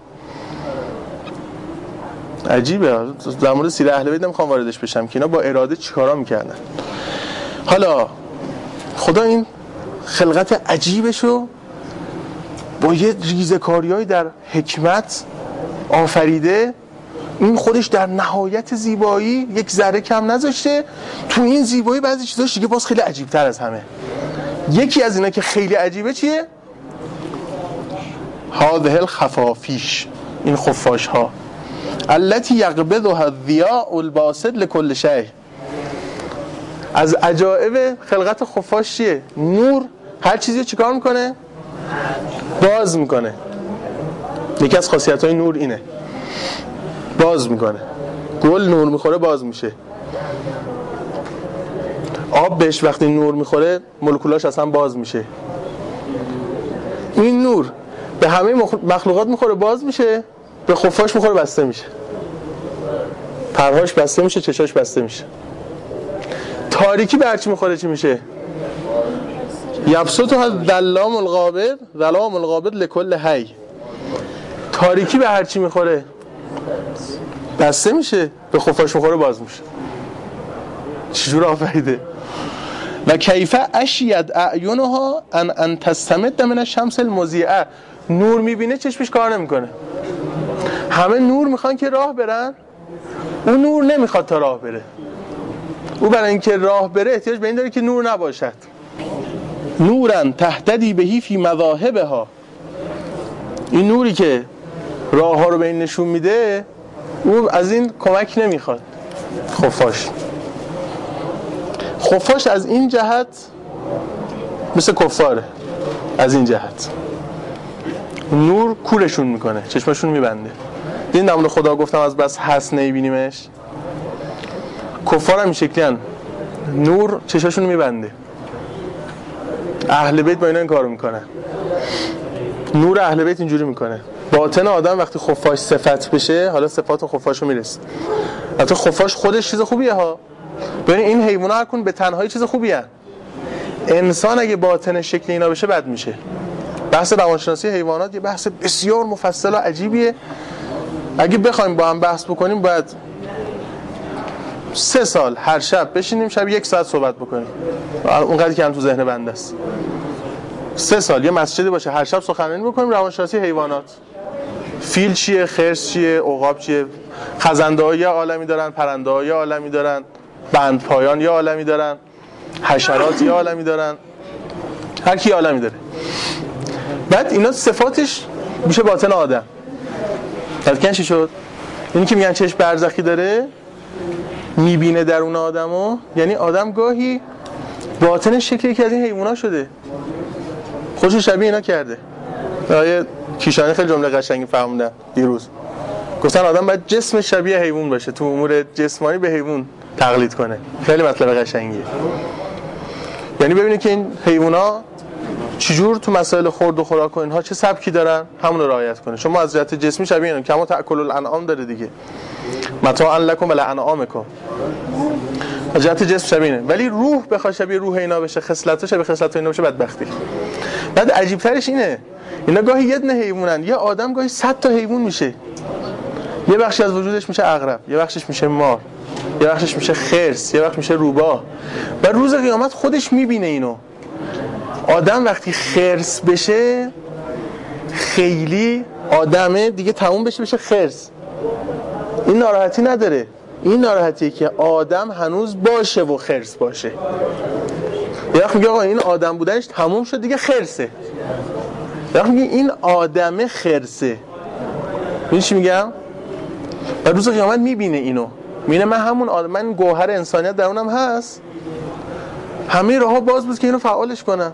عجیبه. در مورد سیر اهل بیت نمیخوام واردش بشم که اینا با اراده چیکارا میکردن. حالا خدا این خلقت عجیبشو با یه ریزکاریایی در حکمت آفریده. این خودش در نهایت زیبایی یک ذره کم نذاشته. تو این زیبایی بعضی چیزاش دیگه باز خیلی عجیب‌تر از همه. یکی از اینا که خیلی عجیبه چیه؟ هذه الخفافیش، این خفاش ها التي يقبضها الضياء الباسط لكل شيء. از عجائب خلقت خفاش چیه؟ نور هر چیزی رو چیکار میکنه؟ باز میکنه. یکی از خاصیت‌های نور اینه، باز میکنه. گل نور میخوره باز میشه. آب بهش وقتی نور میخوره مولکولاش اصلا باز میشه. این نور به همه مخلوقات میخوره باز میشه، به خفاش میخوره بسته میشه. پرهاش بسته میشه، چشاش بسته میشه. تاریکی به هرچی میخوره چی میشه؟ یبسطها ظلام الغابر ظلام الغابر لکل حی. تاریکی به هرچی میخوره بسته میشه، به خفاش میخوره باز میشه. چجور آفریده؟ و کیف اشید اعینها ان ان تستمد من الشمس المضیئه. نور میبینه چشمش کار نمیکنه. همه نور میخوان که راه برن، اون نور نمیخواد تا راه بره. او برای اینکه راه بره احتیاج به این داره که نور نباشد. نورن تهتدی بهی فی مذاهبها. این نوری که راه ها رو به این نشون میده، او از این کمک نمیخواد. خفاش خفاش از این جهت مثل کفاره. از این جهت نور کورشون میکنه، چشمشون میبنده. این در مورد خدا گفتم از بس هست نمیبینیمش. کفار هم این شکلی هن. نور چشمشون میبنده. اهل بیت با اینا این کارو میکنه. نور اهل بیت اینجوری میکنه. باطن آدم وقتی خفاش صفت بشه، حالا صفات خفاشو میرسه. البته خفاش خودش چیز خوبیه ها. ببین این حیونا هر کدوم به تنهایی چیز خوبیه. انسان اگه باطن شکل اینا بشه بد میشه. بحث روانشناسی حیوانات یه بحث بسیار مفصل و عجیبیه. اگه بخوایم با هم بحث بکنیم باید سه سال هر شب بشینیم، شب یک ساعت صحبت بکنیم. اونقدر که هم تو ذهن بنده است. سه سال یه مسجدی باشه هر شب سخنرانی بکنیم روانشناسی حیوانات. فیل چیه، خرس چیه، عقاب چیه، خزنده‌ها یه عالمی دارن، پرنده‌ها یه عالمی دارن، بندپایان یه عالمی دارن، حشرات یه عالمی دارن، هر کی عالمی داره. بعد اینا صفاتش میشه باطن آدم. دقیقاً چی شد؟ اینی که میگن چشم برزخی داره میبینه درون آدمو، یعنی آدم گاهی باطن شکلی که از این حیونا شده، خودش شبیه اینا کرده. آیه کیشانی خیلی جمله قشنگی فهمیدن دیروز. گفتن آدم باید جسم شبیه حیوان باشه، تو امور جسمانی به حیوان تقلید کنه. خیلی مطلب قشنگیه. یعنی ببینید که این حیونا چجور تو مسائل خورد و خوراک و اینها چه سبکی دارن، همون رو رعایت کنه. شما از جهت جسمی شبیه اینا، کما تاکل الانعام داره دیگه. متاعا لکم و لانعامکم. از جهت جسم شبیه اینه. ولی روح بخواد شبیه روح اینا بشه، خصلت‌ها شبیه خصلت اینا بشه، بدبختی. بعد عجیب ترش اینه، اینا گاهی یه دونه حیوانن، یه آدم گاهی صد تا حیوان میشه. یه بخشی از وجودش میشه عقرب، یه بخشش میشه مار، یه بخشش میشه خرس، یه بخش میشه روباه. و روز قیامت خودش میبینه اینو. آدم وقتی خرس بشه، خیلی آدمه دیگه تموم بشه بشه خرس، این ناراحتی نداره. این ناراحتیه که آدم هنوز باشه و خرس باشه. یه وقت میگه آقا این آدم بودنش تموم شد دیگه خرسه. یه وقت میگه این آدمه خرسه. این چی میگم؟ و روز قیامت میبینه اینو، میبینه من همون آدم، من گوهر انسانیت درونم هست، همه راه‌ها باز بود که اینو فعالش کنم،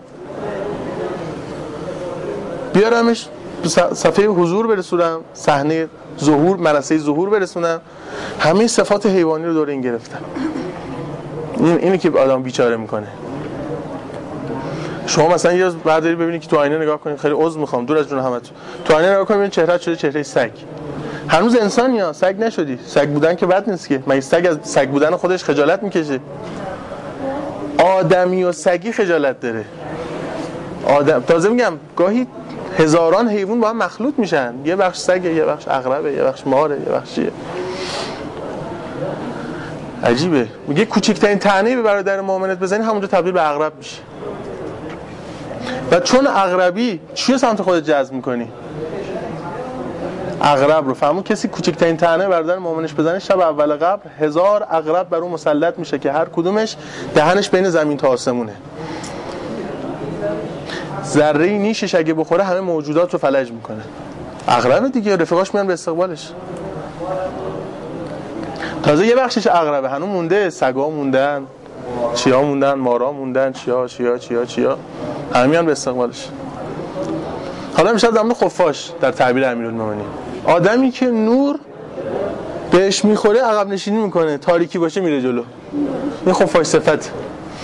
بیارمش صفحه حضور برسونم، صحنه ظهور، منصه ظهور برسونم، همه صفات حیوانی رو دور این گرفتم. این اینی که آدم بیچاره میکنه. شما مثلا یه روز برداری ببینید که تو آینه نگاه کنید، خیلی عذر میخوام دور از جون همتون، تو آینه نگاه کنید چهرهت شده چهره سگ. هنوز انسانی ها، سگ نشدی. سگ بودن که بد نیست که، مگه سگ از سگ بودن خودش خجالت میکشه؟ آدمی و سگی خجالت داره. آدم تازه میگم گاهی هزاران حیوان با هم مخلوط میشن، یه بخش سگه، یه بخش عقربه، یه بخش ماره، یه بخش چیه. عجیبه. میگه کوچکترین طعنه‌ای به برادر مؤمنت بزنی همونجا تبدیل به عقرب میشه. و چون عقربی چیه سمت خودت جذب میکنی؟ عقرب رو. فهمون کسی کوچکترین طعنه برادر مؤمنش بزنه شب اول قبر هزار عقرب بر اون مسلط میشه که هر کدومش دهنش بین زمین تا آسمونه. ذره نیشش اگه بخوره همه موجودات رو فلج میکنه. عقرب دیگه، رفقاش میان به استقبالش. تازه یه بخشش عقربه هنوز مونده، سگا موندن، چیا موندن، مارا موندن، چیا چیا چیا چیا همه میان به استقبالش. حالا میشه زمان خفاش در تعبیر امیرالمومنین، آدمی که نور بهش میخوره عقب نشینی میکنه، تاریکی باشه میره جلو. این خفاش صفت.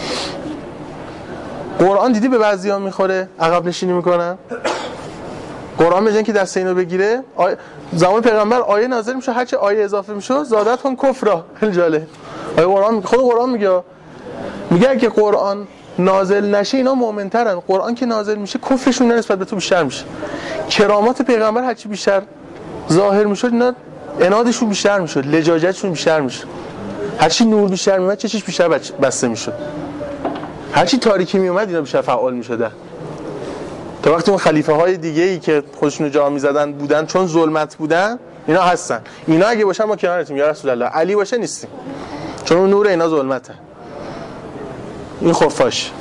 قرآن دیدی به بعضیا میخوره عقب نشینی میکنن؟ قرآن به جای که دست اینو بگیره، آی... زمان پیغمبر آیه نازل میشه، هر چه آیه اضافه میشه زادت هم کفرا. خیلی جالب. آیه قرآن خود قرآن میگه میگه اگه قرآن نازل نشه اینا مؤمن‌ترن، قرآن که نازل میشه کفرشون نسبت به تو بیشتر میشه. کرامات پیغمبر هر چی بیشتر ظاهر میشد اینا عنادشون بیشتر میشد، لجاجتشون بیشتر میشد. هر چی نور بیشتر میومد چشش بیشتر بسته میشد. هر چی تاریکی میومد اینا بیشتر فعال میشدن. تا وقتی اون خلیفه های دیگه ای که خودشونو جا میزدن بودن چون ظلمت بودن اینا هستن، اینا اگه باشن ما کنارتیم یا رسول الله، علی باشه نیستیم چون اون نور اینا ظلمته. این خفاش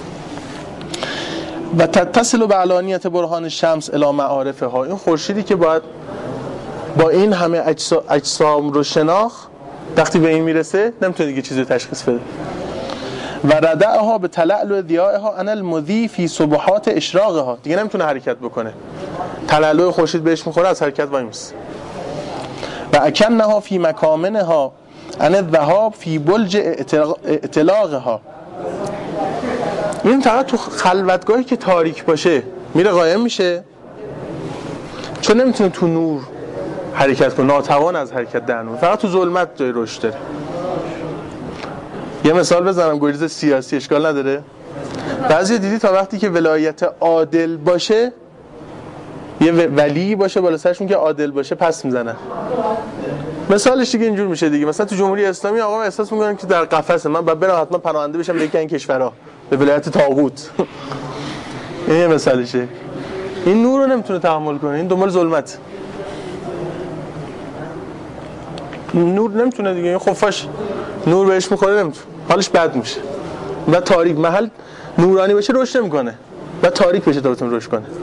و تتصل به علانیت برهان شمس الی معارفه ها، این خورشیدی که باید با این همه اجسام رو شناخت وقتی به این میرسه نمیتونه دیگه چیزی رو تشخیص بده. و ردعها به تلألؤ ضیائها ان المضی فی صبحات اشراقها، دیگه نمیتونه حرکت بکنه، تلألؤ خورشید بهش میخوره از حرکت وای میسه. و اکنها فی مکامنها ان الذهاب فی بلج اطلاقها، این فقط تو خلوتگاهی که تاریک باشه میره قایم میشه چون نمیتونه تو نور حرکت کنه، ناتوان از حرکت در نور، فقط تو ظلمت جای رشد داره. یه مثال بزنم، گریز سیاسی اشکال نداره. بعضی دیدی تا وقتی که ولایت عادل باشه، یه ولی باشه بالا سرشون که عادل باشه پس میزنن. مثالش دیگه اینجور میشه دیگه، مثلا تو جمهوری اسلامی آقا احساس میکنن که در قفسه، من باید برم حتما پناهنده بشم به یکی این کشورها، به ولایت طاغوت. این یه مثالشه. این نور رو نمیتونه تحمل کنه، این دنبال ظلمت. نور نمیتونه دیگه، این خفاش نور بهش میخوره نمیتونه، حالش بد میشه. و تاریک محل نورانی بشه رشد نمیکنه و تاریک بشه تا بتونه رشد کنه.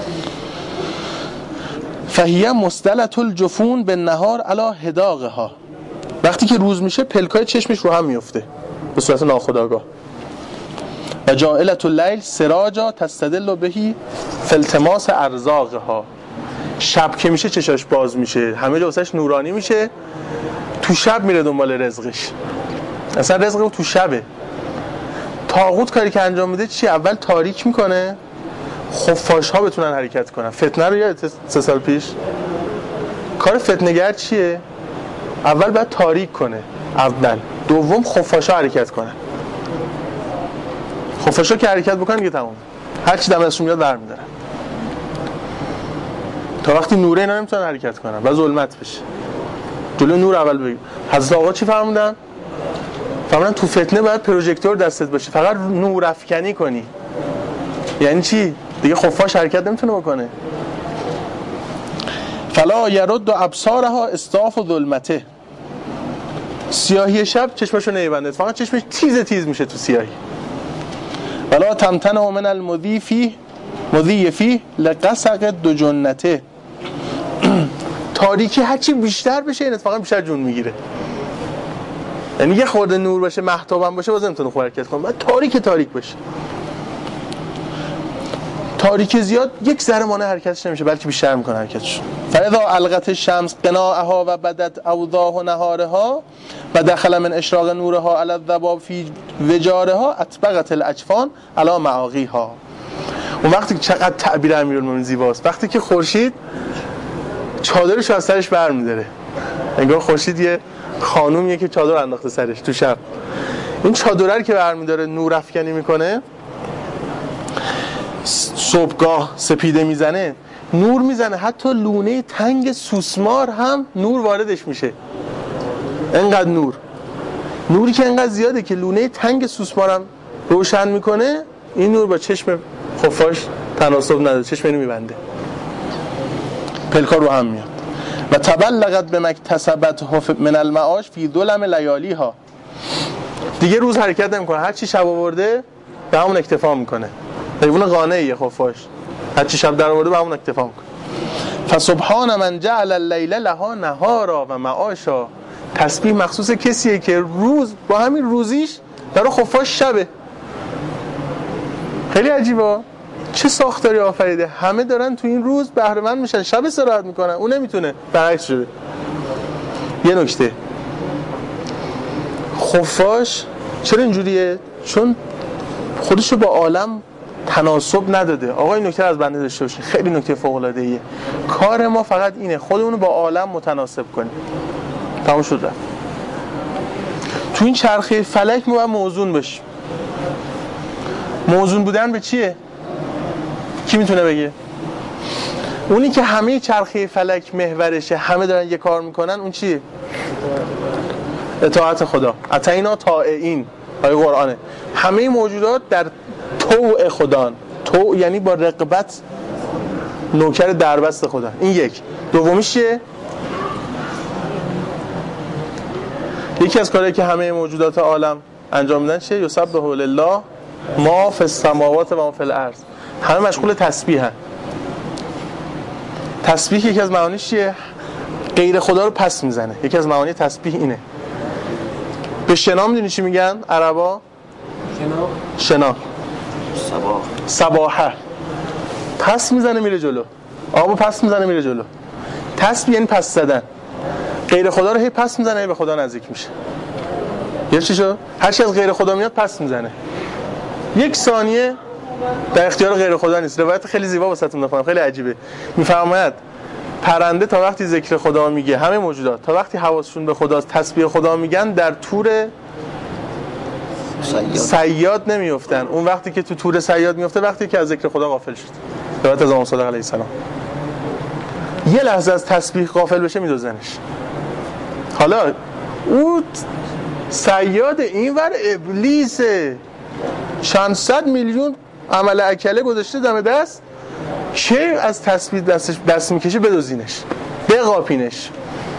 فهیه مستلت الجفون به نهار علا هداغها، وقتی که روز میشه پلکای چشمش رو هم میفته به صورت ناخودآگاه. و جائلت اللیل سراجا تستدل بهی فالتماس ارزاقها، شب که میشه چشاش باز میشه، همه جا واسش نورانی میشه، تو شب میره دنبال رزقش. اصلا رزق تو شبه. طاغوت کاری که انجام میده چی؟ اول تاریک میکنه خفاش ها بتونن حرکت کنن. فتنه رو یادت سه سال پیش کار فتنه‌گر چیه؟ اول باید تاریک کنه، اول دوم خفاش ها حرکت کنن. خفاش ها که حرکت بکنن دیگه تمام، هر چی دم ازشون میاد برمی‌دارن. تا وقتی نوره اینا نمیتونن حرکت کنن و ظلمت بشه، جلو نور اول بگیر. حضرت آقا چی فرمودن؟ فرمودن تو فتنه باید پروژکتور دستت باشه، فقط نور افکنی کنی. یعنی چی؟ دیگه خفاش حرکت نمیتونه بکنه. فلا یرد ابصارها استاف و ظلمته، سیاهی شب چشمشو نمیبنده، فقط چشمش تیز تیز میشه تو سیاهی. ولا تمتنع من المضی فیه مضی فیه لقسق دو جنته، تاریکی هرچی بیشتر بشه این اتفاقا بیشتر جون میگیره. یعنی یه خورده نور باشه مهتابم باشه باز نمیتونه خوب حرکت کنه، باید تاریک تاریک باشه. تاریک زیاد یک ذره مانع حرکتش نمیشه بلکه بیشتر میکنه حرکتش. فاذا القت الشمس قناعها و بدت اوضاح نهارها و دخل من اشراق نورها علی الذباب فی وجارها اطبقت الاجفان علی معاقیها. اون وقتی چقدر تعبیر امیرالمومنین زیباست، وقتی که خورشید چادرش از سرش برمی‌داره، انگار خورشید یه خانومیه که چادر انداخته سرش تو شب، این چادره که برمی‌داره نور افکنی میکنه، صبحگاه سپیده میزنه، نور میزنه، حتی لونه تنگ سوسمار هم نور واردش میشه. انقدر نور نوری که انقدر زیاده که لونه تنگ سوسمار هم روشن میکنه، این نور با چشم خفاش تناسب نداره، چشم اینو میبنده، پلکا رو هم میاد. و تبلغت به مکتسبت من المعاش فی ظلم لیالیها، دیگه روز حرکت نمیکنه، هر چی شب آورده به همون اکتفا میکنه. حیوان قانعیه خفاش، هر چی شب در آورده به همون اکتفا میکنه. فسبحان من جعل اللیل لها نهارا و معاشا، تسبیح مخصوص کسیه که روز با همین روزیش برای خفاش شبه. خیلی عجیبه، چه ساختاری آفریده، همه دارن تو این روز بهره مند میشن، شب استراحت میکنن، اون نمیتونه، برعکس شده. یه نکته، خفاش چرا اینجوریه؟ چون خودشو با عالم تناسب نداده. آقا این نکته از بنده داشته باشین، خیلی نکته فوق العاده ایه. کار ما فقط اینه خودمون رو با عالم متناسب کنیم. تمام شد رفت. تو این چرخه فلک ما باید موزون بشیم. موزون بودن به چیه؟ کی میتونه بگه؟ اونی که همه چرخه فلک محورشه، همه دارن یه کار میکنن، اون چیه؟ اطاعت خدا. اتینا طائعین، آیه قرآنه. همه موجودات در طوع خدا. طوع یعنی با رغبت نوکر دربست خدا. این یک. دومیش چیه؟ یکی از کارهایی که همه موجودات عالم انجام میدن چیه؟ یسبح لله ما فی السماوات و ما فی الارض. همه مشغول تسبیحن. تسبیح یکی از معانیش چیه؟ غیر خدا رو پس میزنه. یکی از معانی تسبیح اینه. به شنا میدونی چی میگن عربا؟ شنا. شنا. سباح. سباحه. پس میزنه میره جلو. آبو پس میزنه میره جلو. تسبیح یعنی پس زدن. غیر خدا رو هی پس میزنه هی به خدا نزدیک میشه. یه چی شو؟ هر چی از غیر خدا میاد پس میزنه. یک ثانیه در اختیار غیر خدا نیست. روایت خیلی زیبا واسهتون میخونم، خیلی عجیبه. میفرماید پرنده تا وقتی ذکر خدا میگه، همه موجودات تا وقتی حواسشون به خداست تسبیح خدا میگن، در تور صیاد نمیافتن. اون وقتی که تو تور صیاد میفته وقتی که از ذکر خدا غافل شد. روایت از امام صادق علیه السلام. یه لحظه از تسبیح غافل بشه میدوزنش. حالا اون صیاد اینور ابلیس چند صد میلیون عمل اکله گذاشته دم دست، چه از تسبیح دستش دست میکشه بدوزینش، بقاپینش.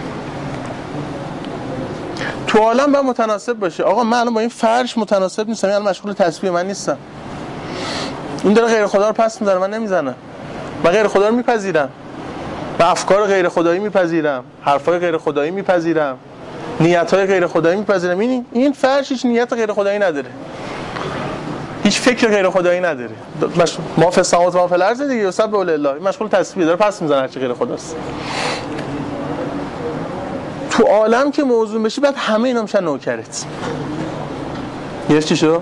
تو عالم باید متناسب باشه. آقا من الان با این فرش متناسب نیستم، یعنی مشغول تسبیح من نیستم. این داره غیر خدا رو پس میذاره، من نمیزنم. من غیر خدا رو میپذیرم، و افکار غیر خدایی میپذیرم، حرفای غیر خدایی میپذیرم، نیت‌های غیر خدایی میپذیرم. این این فرش هیچ نیت غیر خدایی نداره، هیچ فکر غیر خدایی نداره. مش... ما فی السماوات و ما فی الارض دیگه، یسبح لله، مشغول تسبیح داره پس میزنه هر چی غیر خداست. تو عالم که موضوع بشی بعد همه اینا میشن نوکرت. یه چی شو؟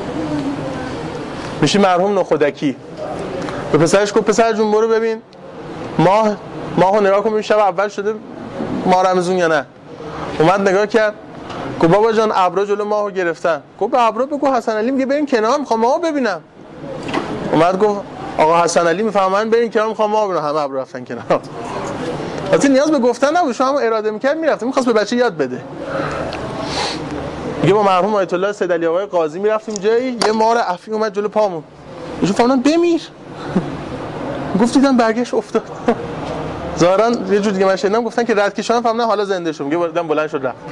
میشی مرحوم نخودکی. به پسرش گفت پسر جون برو ببین ماه ماهو نگاه کن ببین شب اول شده ماه رمضان یا نه. اومد نگاه کرد، گفت بابا جان ابرا جلو ماهو گرفتن. گفت به ابرا بگو حسن علی میگه بریم کنار میخوام ماهو ببینم. اومد گفت آقا حسن علی میفهمن بریم کنار میخوام ماهو ببینم. همه ابرا رفتن کنار. البته نیاز به گفتن نبود، شما هم اراده میکرد میرفت، میخواست به بچه یاد بده. میگه با مرحوم آیت الله سید علی آقای قاضی میرفتیم جایی، یه مار افی اومد جلو پامون. ایشون فهمیدن بمیر. گفت دیدم برگشت افتاد. ظاهرا یه جور دیگه من شنیدم گفتن که رد کشان فهمیدن حالا زنده شد. میگه دیدم بلند شد رفت.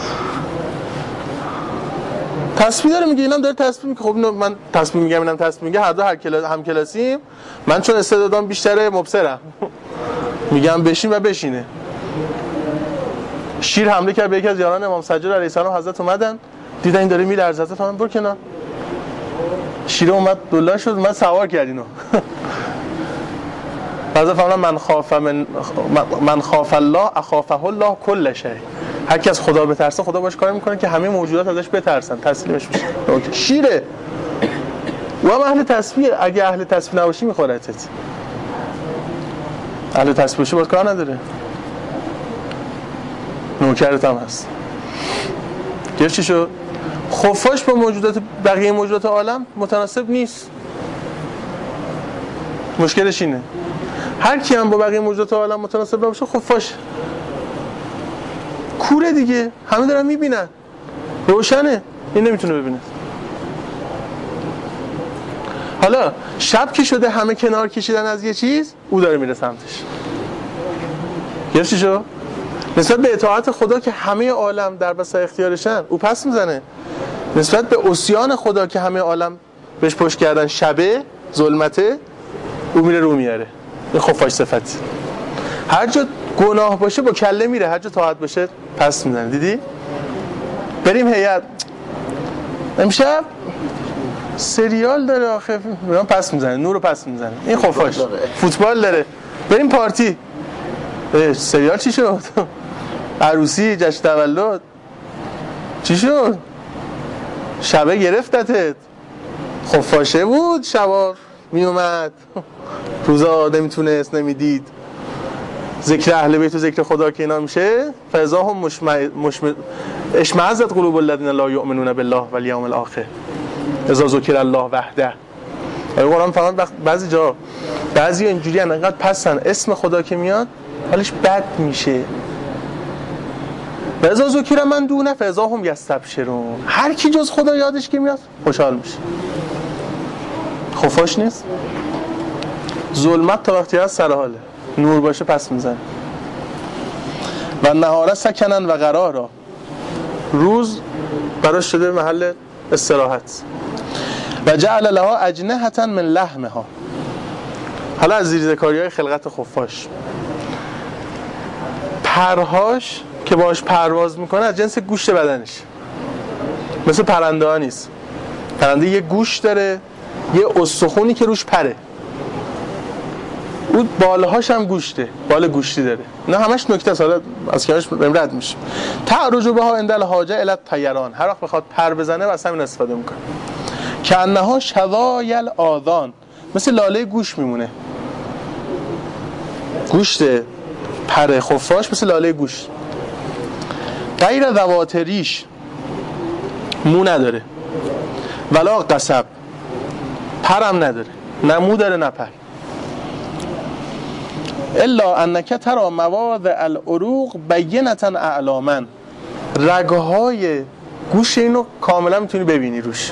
تسبیح داره میگه، اینم داره تسبیح میگه. خب من تسبیح میگم اینم تسبیح میگه، هر دو هر کلاس هم کلاسیم. من چون استعدادام بیشتره مبصرم. میگم بشین و بشینه. شیر حمله کرد به یکی از یاران امام سجاد علیه السلام. حضرت اومدن دیدن این داره میلرزه، حضرت فرمودن برو کنار. شیر اومد دلار شد، من سوار کرد اینو. حضرت فرمودن من خاف من من خاف الله اخافه الله کل شیء. هر کی از خدا بترسه خدا باش کار میکنه که همه موجودات ازش بترسن، تسلیمش میشه. شیره. و اهل تسبیح، اگه اهل تسبیح نباشی میخورتت. اهل تسبیح باشی باید کار نداره، نوکرت هم هست. گفت چی شد؟ خفاش با موجودات بقیه موجودات عالم متناسب نیست. مشکلش اینه هر کی هم با بقیه موجودات عالم متناسب نباشه خفاش کوره دیگه. همه دارن میبینن، روشنه، این نمیتونه ببینه. حالا شب که شده همه کنار کشیدن از یه چیز، او داره میره سمتش. گرفتی شو؟ نسبت به اطاعت خدا که همه عالم در بسته اختیارشن او پس میزنه. نسبت به عصیان خدا که همه عالم بهش پشت کردن، شبه ظلمته، او میره رو میاره. این خفاش صفت. هر جا گناه باشه با کله میره، هر جا طاعت باشه پس میزنه. دیدی؟ بریم هیئت امشب سریال داره آخه، میرم پس میزنه، نور رو پس میزنه. این خفاش. فوتبال داره، بریم پارتی. سریال چی شد؟ عروسی، جشن تولد چی شد؟ شبه گرفتتت. خفاشه بود شبا میومد، روزا نمیتونست نمیدید، ذکر اهل بیت و ذکر خدا که اینا میشه فاذا هم مشمع مشمع اشمعزت قلوب الذین لا یؤمنون بالله والیوم الاخر اذا ذکر الله وحده. قرآن فقط بعضی جا بعضی اینجوری ان انقدر پسن اسم خدا که میاد حالش بد میشه. اذا ذکر من دونه فاذا هم یستبشرون. هر کی جز خدا یادش که میاد خوشحال میشه. خفاش نیست. ظلمت تا وقتی هست سر حاله، نور باشه پس میزنه. و نهاره سکنن و قرارا، روز براش شده محل استراحت. و جعل لها اجنحة من لحمها. حالا از زیرکاری‌های خلقت خفاش، پرهاش که باش پرواز میکنه از جنس گوشت بدنش، مثل پرنده ها نیست. پرنده یه گوش داره، یه استخونی که روش پره، اون بالهاش هم گوشته، بال گوشتی داره. نه همش نکته است، حالا از کنارش رد میشه. تعرج بها عند الحاجه الی الطیران، هر وقت بخواد پر بزنه واسه همین استفاده میکنه. کانها شذایل آذان، مثل لاله گوش میمونه. گوشت پر خفاش مثل لاله گوش. غیر ذوات ریش، مو نداره، ولا قصب، پرم نداره، نه مو داره نه پر. الا انک ترى مواضع العروق بینة اعلاما، رگهای گوش اینو کاملا میتونی ببینی روش.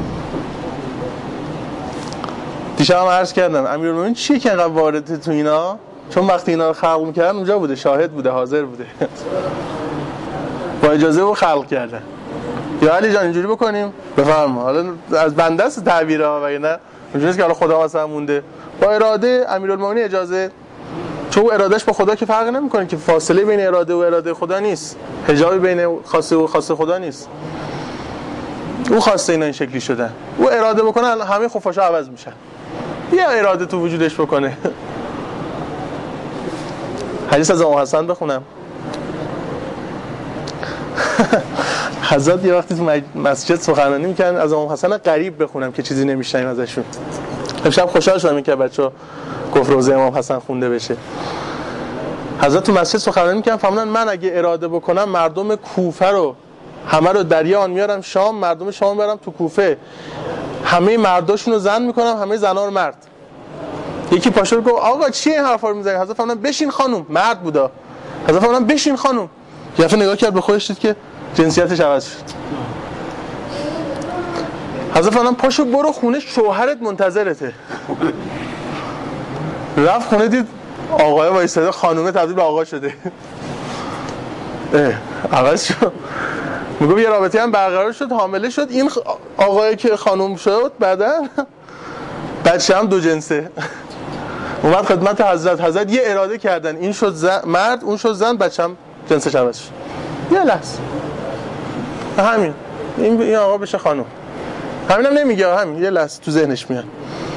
دیشب هم عرض کردم امیرالمومنین چیه که اینقدر وارده تو اینا؟ چون وقتی اینا رو خلق میکردن اونجا بوده، شاهد بوده، حاضر بوده، با اجازه او خلق کردن. یا علی جان اینجوری بکنیم بفرما. حالا از بنده است تعبیرها و اینا، اونجوریه که حالا خدا واسه مونده، با اراده امیرالمومنین اجازه، چون ارادهش با خدا که فرق نمیکنه، که فاصله بین اراده و اراده خدا نیست، حجابی بین خاصه و خاصه خدا نیست. او خواسته اینا این شکلی شدن، او اراده بکنه همه خفاشا عوض میشن. یه اراده تو وجودش بکنه. حدیث از امام حسن بخونم. حضرت یه وقتی تو مسجد سخنرانی میکردن، از امام حسن قریب بخونم که چیزی نمیشنیم ازشون. امشب خوشحال شدم این که بچه‌ها گفت روزه امام حسن خونده بشه. حضرت تو مسجد سخنرانی میکردن، فرمودن من اگه اراده بکنم مردم کوفه رو همه رو دریان میارم شام، مردم شام برم تو کوفه، همه مرداشون رو زن میکنم، همه زنا رو مرد. یکی پاشو گفت آقا چیه این حرفا رو میزنی؟ حضرت فرمودن بشین خانم، مرد بودا. حضرت فرمودن بشین خانم. یه دفعه نگاه کرد به خودش دید که جنسیتش عوض شد. حضرت فرمودن پاشو برو خونه، شوهرت منتظرته. رفت خونه دید آقای وایساده، خانومه تبدیل به آقا شده. اه عوض شد. میگم یه رابطه هم برقرار شد، حامله شد، این آقایی که خانوم شد بعدن بچه هم دو جنسه. اومد خدمت حضرت، حضرت یه اراده کردن، این شد زن، مرد، اون شد زن، بچه هم جنسش عوض شد. یه لحظه همین این این آقا بشه خانوم، همینم نمیگه، همین یه لحظه تو ذهنش میاد.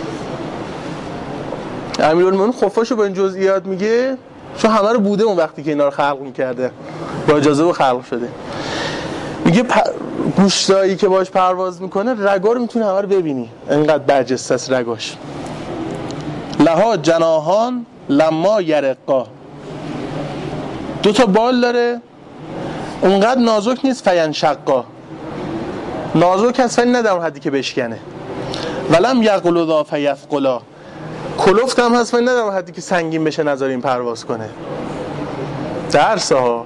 امیرالمومنین خفاشو با این جزئیات میگه چون همه رو بوده اون وقتی که اینا رو خلق میکرده، با اجازه او خلق شده. میگه پ... گوشتایی که باش پرواز میکنه رگا رو میتونی همه رو ببینی، انقدر برجسته است رگاش. لها جناحان لما یرقا، دو تا بال داره، اونقدر نازک نیست، فینشقا، نازک هست ولی نه در اون حدی که بشکنه. ولم یقلوا فیثقلا، کلفت هم هست ولی نه در اون حدی که سنگین بشه نذاریم پرواز کنه. درس ها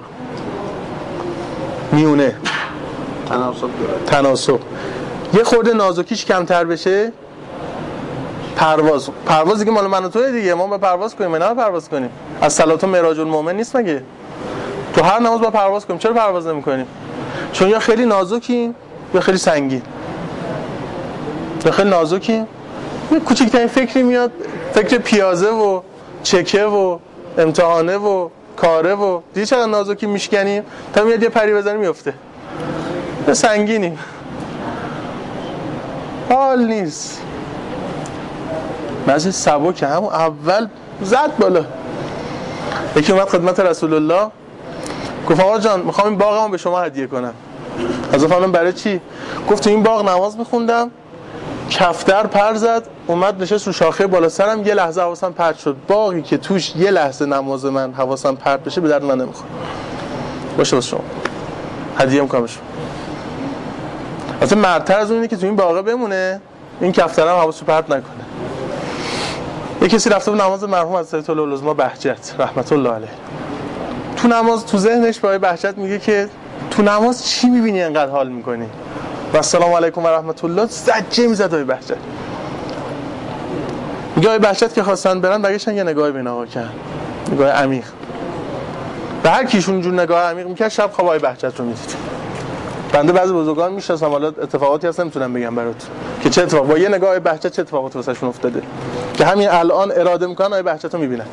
میونه تناسب تناسب یه خورده نازکیش کمتر بشه، پرواز پروازی که مال من و توه دیگه، ما با پرواز کنیم نه پرواز کنیم. از صلات و معراج المؤمن نیست مگه؟ تو هر نماز با پرواز کنیم، چرا پرواز نمی‌کنیم؟ چون یا خیلی نازکیم یا خیلی سنگین. یا خیلی نازکیم، یه کوچکترین فکری میاد، فکر پیازه و چکه و امتحانه و کاره و دیگه چقدر نازکی میشکنیم، تا میاد یه پری بزنیم میفته. به سنگینیم، حال نیست. بعضی سبک همون اول زد بالا. یکی اومد خدمت رسول الله گفت آقا جان میخوام این باغمو به شما هدیه کنم. حضرت فرمودن برای چی؟ گفت تو این باغ نماز میخوندم، کفتر پر زد، اومد نشست رو شاخه بالا سرم. یه لحظه حواسم پرت شد، باقی که توش یه لحظه نماز من حواسم پرت بشه به درد من نمیخوره. باشه واسه شما هدیه میکنم شما. اصلا مرتر از اونی که تو این باغه بمونه، این کفتر هم حواسو پرت نکنه. یه کسی رفته بود نماز مرحوم حضرت العظما بهجت رحمت الله علیه. تو نماز تو ذهنش برای بهجت میگه که تو نماز چی میبینی انقدر حال میکنی؟ و السلام علیکم و رحمت الله زجه میزد آقای بهجت. میگه آقای بهجت که خواستن برن برگشتن یه نگاهی به این آقا کردن، نگاه عمیق. به هر کیشون جور نگاه عمیق میکرد شب خواب آقای بهجت رو میدید. بنده بعضی بزرگان میشناسم، حالا اتفاقاتی هست نمیتونم بگم براتون که چه اتفاق با یه نگاه آقای بهجت چه اتفاقاتی واسهشون افتاده که همین الان اراده میکنن آقای بهجت رو میبینن.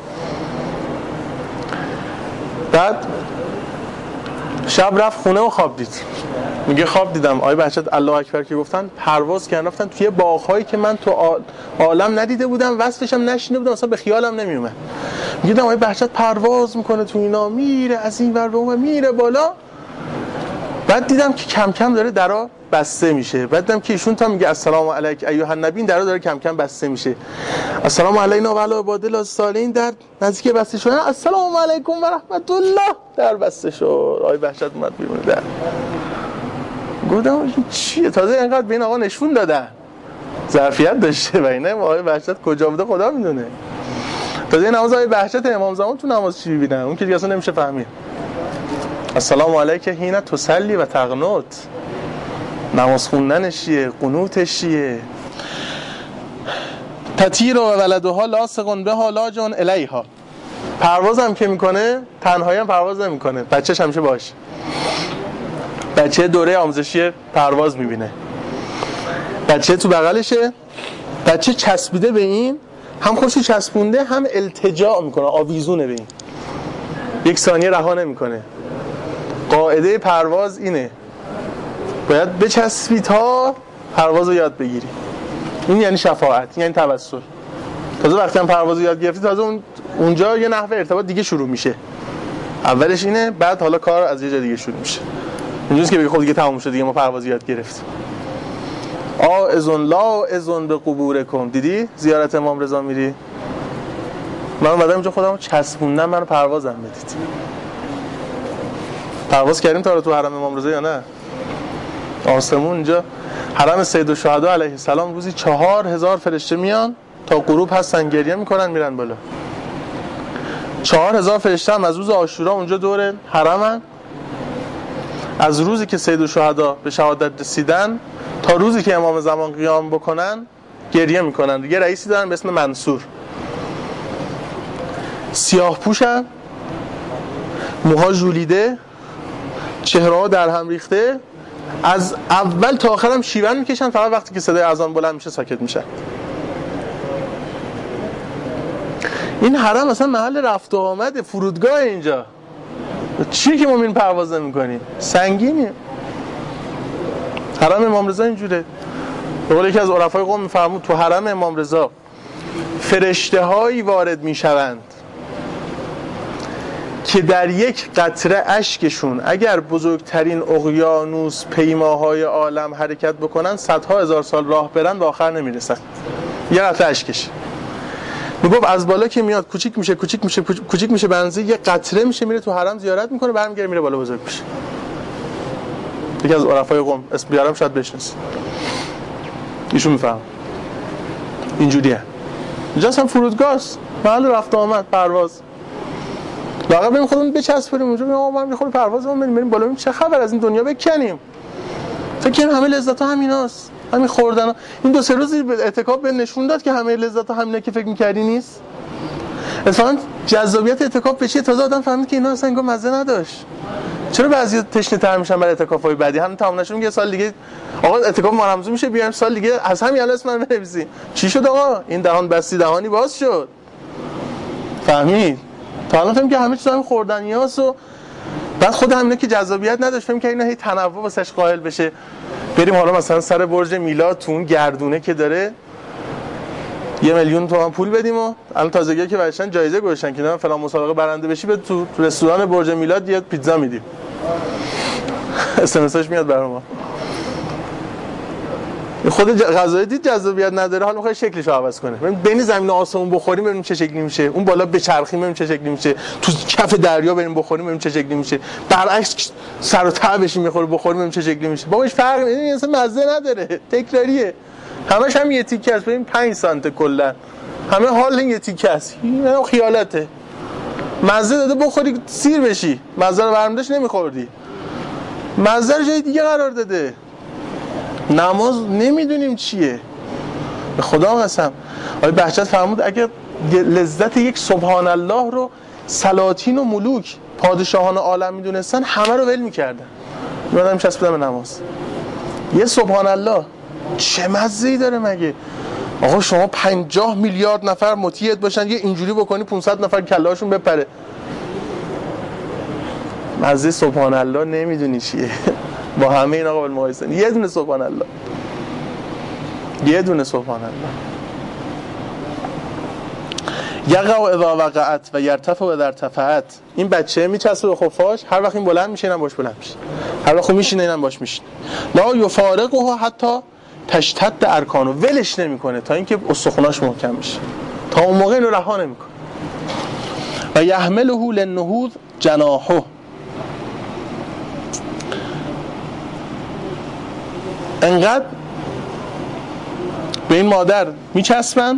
بعد شب رفت خونه و خواب دید. میگه خواب دیدم آقای بهجت الله اکبر که گفتن پرواز کردن رفتن توی باغ‌هایی که من تو عالم ندیده بودم، وصفش هم نشینده بودم، اصلا به خیالم نمیومد. میگه آقای بهجت پرواز میکنه تو اینا، میره از این ور به اون میره بالا. بعد دیدم که کم کم داره درا بسته میشه. بعد دیدم که ایشون تا میگه السلام علیک ایها النبی، درا داره کم کم بسته میشه. السلام علینا و علی عباد الصالحین در نزدیک بسته شدن السلام علیکم و رحمت الله در بسته شد. آقای بهجت اومد بیرون در. گفتم این چیه؟ تازه اینقدر به این آقا نشون دادن ظرفیت داشته و اینه. آقای بهجت کجا بوده خدا میدونه. تازه نماز آقای بهجت امام زمان تو نماز چی می‌بینن اون که دیگه اصلا نمیشه فهمید. السلام علیک حین تصلی و تقنط، نماز خوندنش چیه، قنوتش چیه. تطیر و ولدها لاصق بها لاجون الیها، پرواز هم که میکنه تنهایی هم پرواز نمیکنه، بچه‌ش همیشه باشه. بچه دوره آموزشی پرواز میبینه، بچه تو بغلشه، بچه چسبیده به این، هم خودشو چسبونده هم التجا میکنه، آویزونه به این، یک ثانیه رها نمیکنه. قاعده پرواز اینه، باید بچسبی تا پرواز رو یاد بگیری. این یعنی شفاعت، یعنی توسل. تازه وقتی هم پرواز رو یاد گرفتی تازه اون اونجا یه نحوه ارتباط دیگه شروع میشه. اولش اینه، بعد حالا کار از یه جا دیگه شروع میشه. اینجوریه که بگی خود دیگه تموم شد، دیگه ما پرواز یاد گرفتیم. آ اذن لا اذن به قبورکم. دیدی زیارت امام رضا میری؟ من اومدم اینجا خودمو چسبوندم، منو پروازم بدید. پرواز کردیم تا تو حرم امام رضا یا نه؟ آسمون اینجا حرم سید الشهدا علیه السلام روزی چهار هزار فرشته میان تا غروب هستن، گریه میکنن میرن بالا. چهار هزار فرشته هم از روز عاشورا اونجا دور حرمن، از روزی که سید الشهدا به شهادت رسیدن تا روزی که امام زمان قیام بکنن گریه میکنن. یه رئیسی دارن به اسم منصور، سیاه پوشن، موها ژولیده، چهره ها در هم ریخته، از اول تا آخر هم شیون میکشن، فقط وقتی که صدای اذان بلند میشه ساکت میشن. این حرم اصلا محل رفت و آمد، فرودگاه اینجا. چی که ما میریم پرواز نمی‌کنیم؟ سنگینه. حرم امام رضا اینجوره. به قول یکی از عرفای قوم میفرمود تو حرم امام رضا فرشته‌هایی وارد میشوند که در یک قطره اشکشون اگر بزرگترین اقیانوس پیماهای عالم حرکت بکنن صدها هزار سال راه برن به آخر نمیرسن. یه قطره اشکش. میگفت از بالا که میاد کوچیک میشه کوچیک میشه کوچیک میشه بنزی یه قطره میشه، میره تو حرم زیارت میکنه، برمیگره میره بالا بزرگ میشه. یکی از عرفای قوم اسم بیارم شاید بشناسی، ایشون میفهم اینجوریه. اینجا اصلا فرودگاهست، محل رفت و آمد، پرواز. لااقل بریم خودمون بچسبونیم اونجا، بگیم آقا ما میخوایم پروازمون بریم بریم بالا، چه خبر از این دنیا بکنیم. فکر کنم همه لذت‌ها همیناست، همین خوردن. این دو سه روز اعتکاف به نشون داد که همه لذت‌ها همینه که فکر می‌کردی نیست. اصلا جذابیت اعتکاف به چیه؟ تازه آدم فهمید که اینا اصلا انگار مزه نداشت. چرا بعضی تشنه‌تر میشن برای اعتکاف‌های بعدی؟ همین تمام نشون یه سال دیگه آقا اعتکاف ما رمضان میشه، بیایم سال دیگه از همین الان اسم من بنویسیم. چی شد آقا؟ این دهان بستی دهانی باز شد. فهمید؟ تا الان فهمید که همه چیز همین خوردنیاست و بعد خود همینا که جذابیت نداشت، فهمید که اینا هی تنوع واسش قائل بشه. بریم حالا مثلا سر برج میلاد تو اون گردونه که داره یه میلیون تومان پول بدیم و الان تازگی که برشن جایزه گذاشتن که نه فلان مسابقه برنده بشی به تو رستوران برج میلاد یه پیتزا میدیم. اس ام اسش میاد برام. خود غذای دید جذابیت نداره، حالا میخواد شکلش رو عوض کنه. ببین بین زمین و آسمون بخوریم ببینیم چه شکلی میشه، اون بالا بچرخیم ببینیم چه شکلی میشه، تو کف دریا بریم بخوریم ببینیم چه شکلی میشه، برعکس سر و ته بشیم میخوره بخوریم ببینیم چه شکلی میشه. بابا هیچ فرقی نمیکنه، اصلا مزه نداره، تکراریه، همش هم یه تیکه است. ببین پنج سانت کلا همه حال یه تیکه است، اینا خیالته. مزه داده بخوری سیر بشی، مزه رو برمی‌داشت نمیخوردی، مزه رو جای دیگه قرار داده. نماز نمیدونیم چیه، به خدا قسم. آقای بهجت فرمود اگه لذت یک سبحان الله رو سلاطین و ملوک پادشاهان عالم میدونستن همه رو ول میکردن، میادم چسبیدن به نماز. یه سبحان الله چه مزه‌ای داره مگه؟ آقا شما پنجاه میلیارد نفر مطیعت باشن یه اینجوری بکنی پانصد نفر کله‌هاشون بپره، مزه سبحان الله نمیدونی چیه. با همه این آقا بالمقایسه یه دونه سبحان الله، یه دونه سبحان الله. یقع اذا وقعت و یرتفع اذا ارتفعت. این بچه میچسبه به خفاش، هر وقت این بلند میشه اینم باش بلند میشه، هر وقت میشینه اینم باش میشینه. لا یفارقه حتی تشتت ارکانو، ولش نمیکنه تا اینکه استخوناش محکم میشه، تا اون موقع اینو رها نمیکنه. و یحمله للنهوض جناحه، انقدر به این مادر میچسبن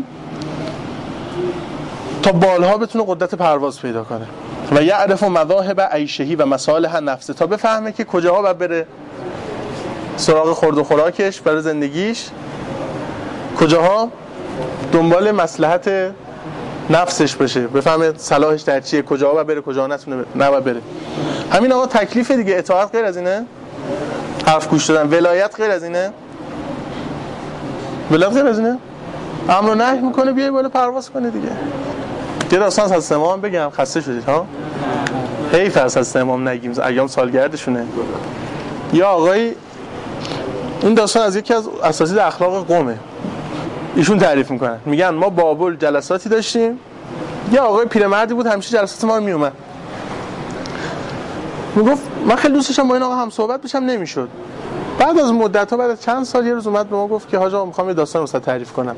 تا بالها بتونه قدرت پرواز پیدا کنه. و یعرف مذاهب عیشهی و مصالح نفسه، تا بفهمه که کجاها باید بره سراغ خورد و خوراکش برای زندگیش، کجاها دنبال مصلحت نفسش بشه، بفهمه صلاحش در چیه، کجاها باید بره کجاها نتونه نباید بره. همین آقا تکلیف دیگه. اطاعت غیر از اینه؟ حرف گوش دادن. ولایت غیر از اینه؟ ولایت غیر از اینه؟ امر و نهی میکنه بیای بالا پرواز کنه دیگه. یه داستان از امام بگم، خسته شدید ها؟ حیف است از امام نگیم، ایام سالگردشونه. یا آقای، این داستان از یکی از اساتید اخلاق قومه، ایشون تعریف میکنن، میگن ما بابل جلساتی داشتیم، یه آقای پیرمردی بود همیشه جلسات ما رو میومد، میگفت من خیلی دوست داشتم با این آقا هم صحبت بشم، نمیشد. بعد از مدت ها، بعد از چند سال، یه روز اومد به ما گفت که حاج آقا میخوام یه داستان واسه تعریف کنم.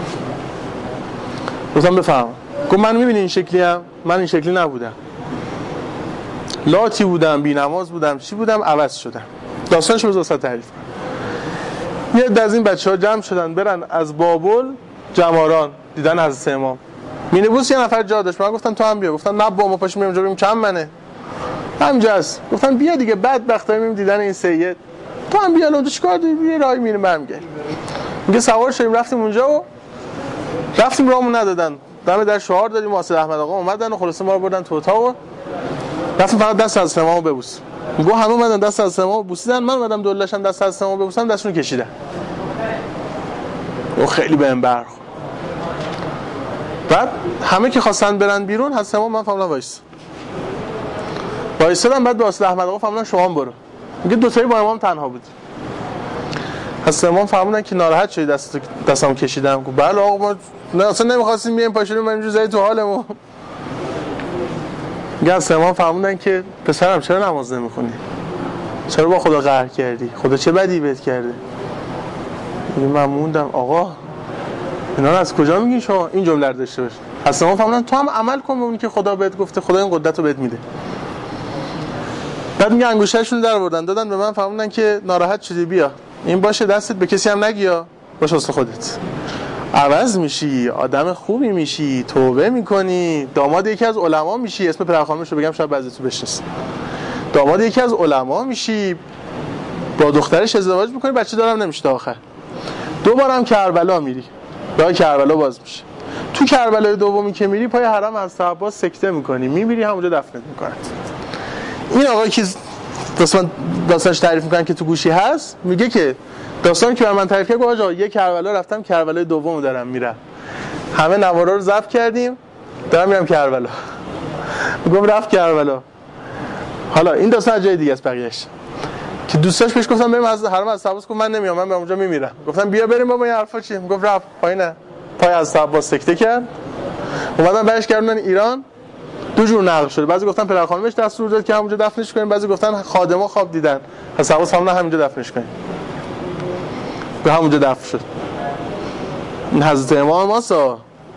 گفتم بفهم. گفت من میبینی این شکلی ام، من این شکلی نبودم، لاتی بودم، بی نماز بودم، چی بودم، عوض شدم. داستانش رو واسه تعریف کنم. یه عده از این بچه‌ها جمع شدن برن از بابل جماران دیدن حضرت امام. مینیبوس یه نفر جا داشت، من گفتم تو هم بیا. گفتن نه با ما پاشیم اونجا بریم، چند منه همجاست. گفتن بیا دیگه، بدبختای میریم دیدن این سید، تو هم بیا اونجا چیکار داری؟ بیا راه میریم برمیگردیم. میگه سوار شدیم رفتیم اونجا و رفتیم راهمون ندادن، دم در شعار دادیم، واسه احمد آقا اومدن و خلاص ما رو بردن تو اتاق و رفتیم فقط دست از امامو ببوس. میگه همه اومدن دست از امامو بوسیدن، من اومدم دلشم دست از امامو ببوسم، دستشون کشیدن. و خیلی بهم برخورد. بعد همه که خواستن برن بیرون، حضرت امام من فهمیدم وایس وایسادم. بعد به واسه احمد آقا فهمیدن شما هم برو. میگه دو تایی با امام تنها بود. حضرت امام فرمودن که ناراحت شدی دست دستم کشیدم. گفت بله آقا ما نه اصلا نمی‌خواستیم بیایم پاشونیم، من اینجوری زدی تو حالمون. میگه حضرت امام فرمودن که پسرم چرا نماز نمی‌خونی؟ چرا با خدا قهر کردی؟ خدا چه بدی بهت کرده؟ میگه من موندم آقا اینا رو از کجا میگین شما این جمله رو داشته باش؟ حضرت امام فرمودن تو هم عمل کن به اون که خدا بهت گفته، خدا این قدرت رو بهت میده. بعد میگه انگشترشون در آوردن دادن به من، فرمودن که ناراحت شدی بیا این باشه دستت، به کسی هم نگیا، باشه واسه خودت، عوض میشی، آدم خوبی میشی، توبه میکنی، داماد یکی از علما میشی. اسم پدرخوانمش رو بگم شاید بعضیتون بشناسید. داماد یکی از علما میشی، با دخترش ازدواج میکنی، بچه دارم نمیشه تا آخر. دوبارم کربلا میری، راه کربلا باز میشه. تو کربلای دومی که میری پای حرم از عباس سکته میکنی، میمیری، همونجا دفنت میکنن. این آقایی که داستان داستانش تعریف میکنن که تو گوشی هست، میگه که داستانی که بر من تعریف کرد، آقا یه کربلا رفتم، کربلای دومو دارم میرم، همه نوارا رو ضبط کردیم، دارم میرم کربلا. میگم رفت کربلا. حالا این داستان از جای دیگه است بقیه‌اش، که دوستاش بهش گفتم بریم از حرم از عباس، گفت من نمیام، من به اونجا میمیرم. گفتم بیا بریم بابا این حرفا چیه؟ میگفت رفت پایین پای از عباس سکته کرد، اومدن برش گردوندن ایران. دو جور نقل شده، بعضی گفتن پدر خانمش دستور داد که همونجا دفنش کنیم، بعضی گفتن خادما خواب دیدن از عباس همون همونجا دفنش کنیم. به همونجا دفن شد. این حضرت امام ماسا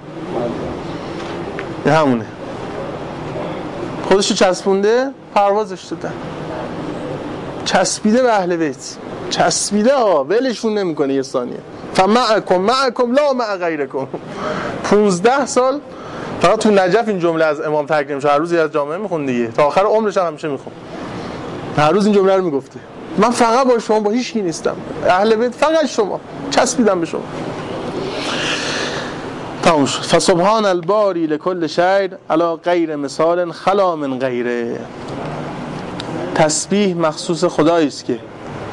این همونه، خودشو چسبونده پروازش دادن، چسبیده به اهل بیت، چسبیده ها، ولشون نمیکنه یه ثانیه. فمعکم معکم لا مع غیرکم. پونزده سال فقط تو نجف این جمله از امام تکریم شد، هر روز از جامعه میخوند دیگه، تا آخر عمرش هم همیشه میخوند، هر روز این جمله رو میگفته، من فقط با شما، با هیچ کی نیستم، اهل بیت فقط شما، چسبیدم به شما. تموم شد. فسبحان الباری لكل شیء علی غیر مثال خلا من غیره. تسبیح مخصوص خدایی است که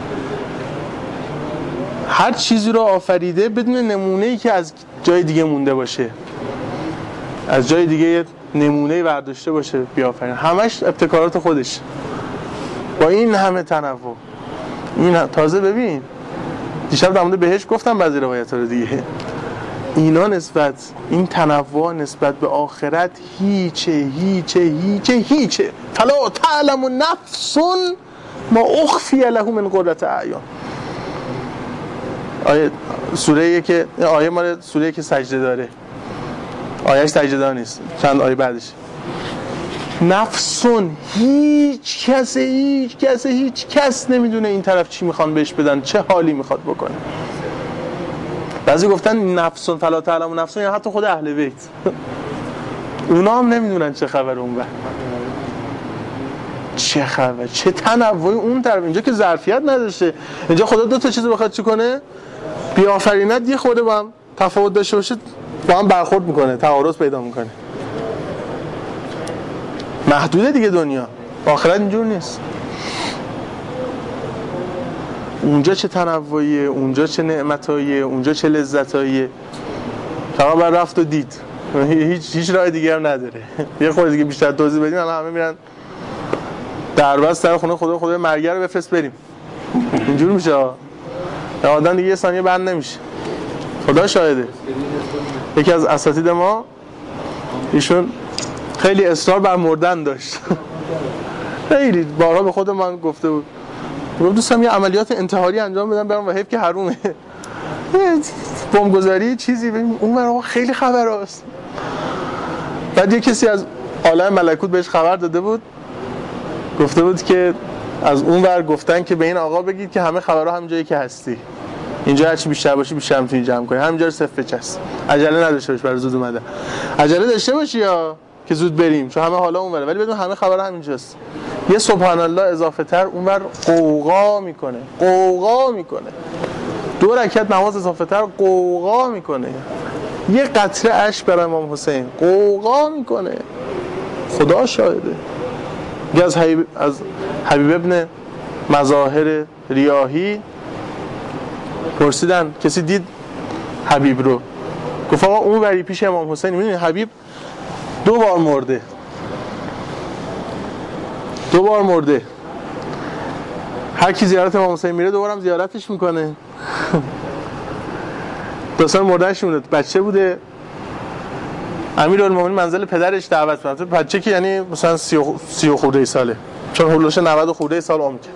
هر چیزی رو آفریده بدون نمونه‌ای که از جای دیگه مونده باشه، از جای دیگه نمونه‌ای برداشته باشه بیافرین، همش ابتکارات خودش با این همه تنوع. این تازه ببین دیشب در مورد بهشت گفتم بعضی روایت‌ها رو دیگه، اینا نسبت این تنوع نسبت به آخرت هیچه هیچه هیچه هیچه. فلا تعلم نفس ما اخفی له من قرة اعین. آیه سوره که آیه مال سوره که سجده داره، آیهش سجده دار نیست، چند آیه بعدش. نفسون، هیچ کس هیچ کس هیچ کس نمیدونه این طرف چی میخوان بهش بدن، چه حالی میخواد بکنه. بعضی گفتن نفسون فلا تعلم نفسون، یعنی حتی خود اهل بیت اونا هم نمیدونن چه خبر اون وقت، چه خبر، چه تنوعی اون طرف. اینجا که ظرفیت نداشته، اینجا خدا دو تا چیز بخواد چی کنه بیافریند، یه خورده با هم تفاوت داشته باشه با هم برخورد میکنه، تعارض پیدا میکنه. محدوده دیگه دنیا، آخرت اینجور نیست. اونجا چه تنوعیه، اونجا چه نعمتاییه، اونجا چه لذتاییه، فقط بر رفت و دید، هیچ هیچ راه دیگه هم نداره. یه خورده دیگه بیشتر توضیح بدیم الان همه میرن دربست در خونه خدا، خدا مرگر رو بفرست بریم، اینجور میشه. آدم دیگه یه ثانیه بند نمیشه. خدا شاهده یکی از اساتید ما ایشون خیلی اصرار بر مردن داشت، خیلی بارها به خود من گفته بود، گفت دوستم یه عملیات انتحاری انجام بدم برام، و حیف که حرومه، بمبگذاری چیزی ببین اون برام خیلی خبر هست. بعد یه کسی از عالم ملکوت بهش خبر داده بود، گفته بود که از اون ور گفتن که به این آقا بگید که همه خبرها هم جایی که هستی، اینجا هرچی بیشتر باشی بیشتر میتونی جمع کنی، همینجا رو صفر بچست، عجله نداشته باش برای زود اومدن، عجله داشته باشی یا که زود بریم چون همه حالا اون وره، ولی بدون همه خبرها همینجاست. یه سبحان الله اضافه تر اونور قوقا میکنه، قوقا میکنه، دو رکعت نماز اضافه تر قوقا میکنه، یه قطره اشک برای امام حسین قوقا میکنه. خدا شاهده. یه از حبیب از حبیب ابن مظاهر ریاحی پرسیدن کسی دید حبیب رو، گفت آقا اون وری پیش امام حسین، میدونی حبیب دو بار مرده، دو بار مرده، هر کی زیارت امام حسین میره دوبارم زیارتش میکنه. دو سال مردنش مونده، بچه بوده، امیرالمومنین منزل پدرش دعوت کرد، بچه که یعنی مثلا سی و خورده ساله، چون هولوش نود خورده سال عمر کرد.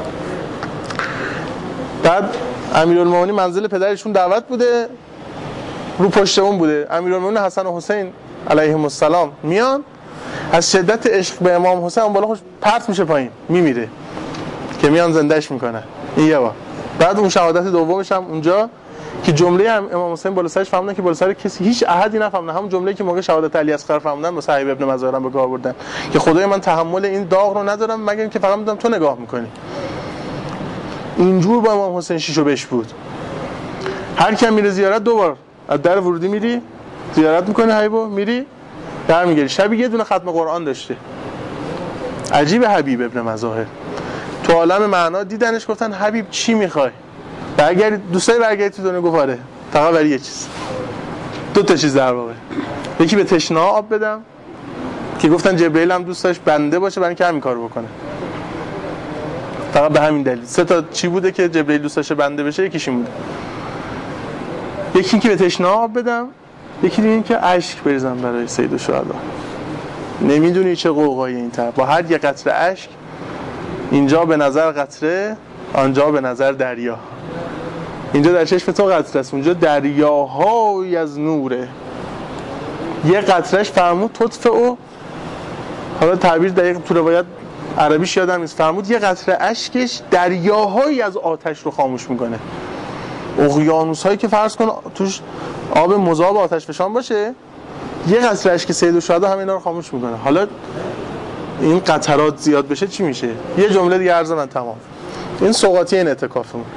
بعد امیرالمومنین منزل پدرشون دعوت بوده، رو پشت اون بوده، امیرالمومنین حسن و حسین علیهم السلام میان، از شدت عشق به امام حسین اون بالا خوش پرت میشه پایین میمیره، که میان زندهش میکنن. این یه بار. بعد اون شهادت دومش هم اونجا که جمله هم امام حسین بالا سرش فهمیدن که بالا سر کسی هیچ احدی نفهمه، همون جمله‌ای که موقع شهادت علی اصغر فهمیدن با صحیح ابن مظاهر به کار بردن که خدای من تحمل این داغ رو ندارم مگر اینکه فقط میدونم تو نگاه میکنی. اینجور با امام حسین شیشو بش بود. هر کی میره زیارت دوبار از در ورودی میری زیارت میکنه، حبیبو میری در میگیری. شبی یه دونه ختم قرآن داشته. عجیب حبیب ابن مظاهر. تو عالم معنا دیدنش گفتن حبیب چی میخوای؟ برگردید دوستای برگردید تو دنیا، گفت آره فقط برای یه چیز، دو تا چیز در واقع، یکی به تشنه آب بدم که گفتن جبرئیل هم دوست داشت بنده باشه برای اینکه همین کارو بکنه، فقط به همین دلیل. سه تا چی بوده که جبرئیل دوست داشته بنده بشه، یکیش این بوده. یکی این که به تشنه آب بدم، یکی این که اشک بریزم برای سید الشهدا. نمیدونی چه قوقایی این طرف، با هر یه قطره اشک اینجا به نظر قطره، آنجا به نظر دریا. اینجا در چشم تو قطره است، اونجا دریاهای از نوره. یه قطرهش فرمود تطفه او، حالا تعبیر دقیق تو روایت عربیش یادم نیست، فرمود یه قطره اشکش دریاهایی از آتش رو خاموش میکنه. اقیانوس هایی که فرض کن توش آب مذاب آتش فشان باشه، یه قطره اشک سید الشهدا هم اینا رو خاموش میکنه. حالا این قطرات زیاد بشه چی میشه؟ یه جمله دیگه عرض من تمام. این سوغاتی این اعتکافمون.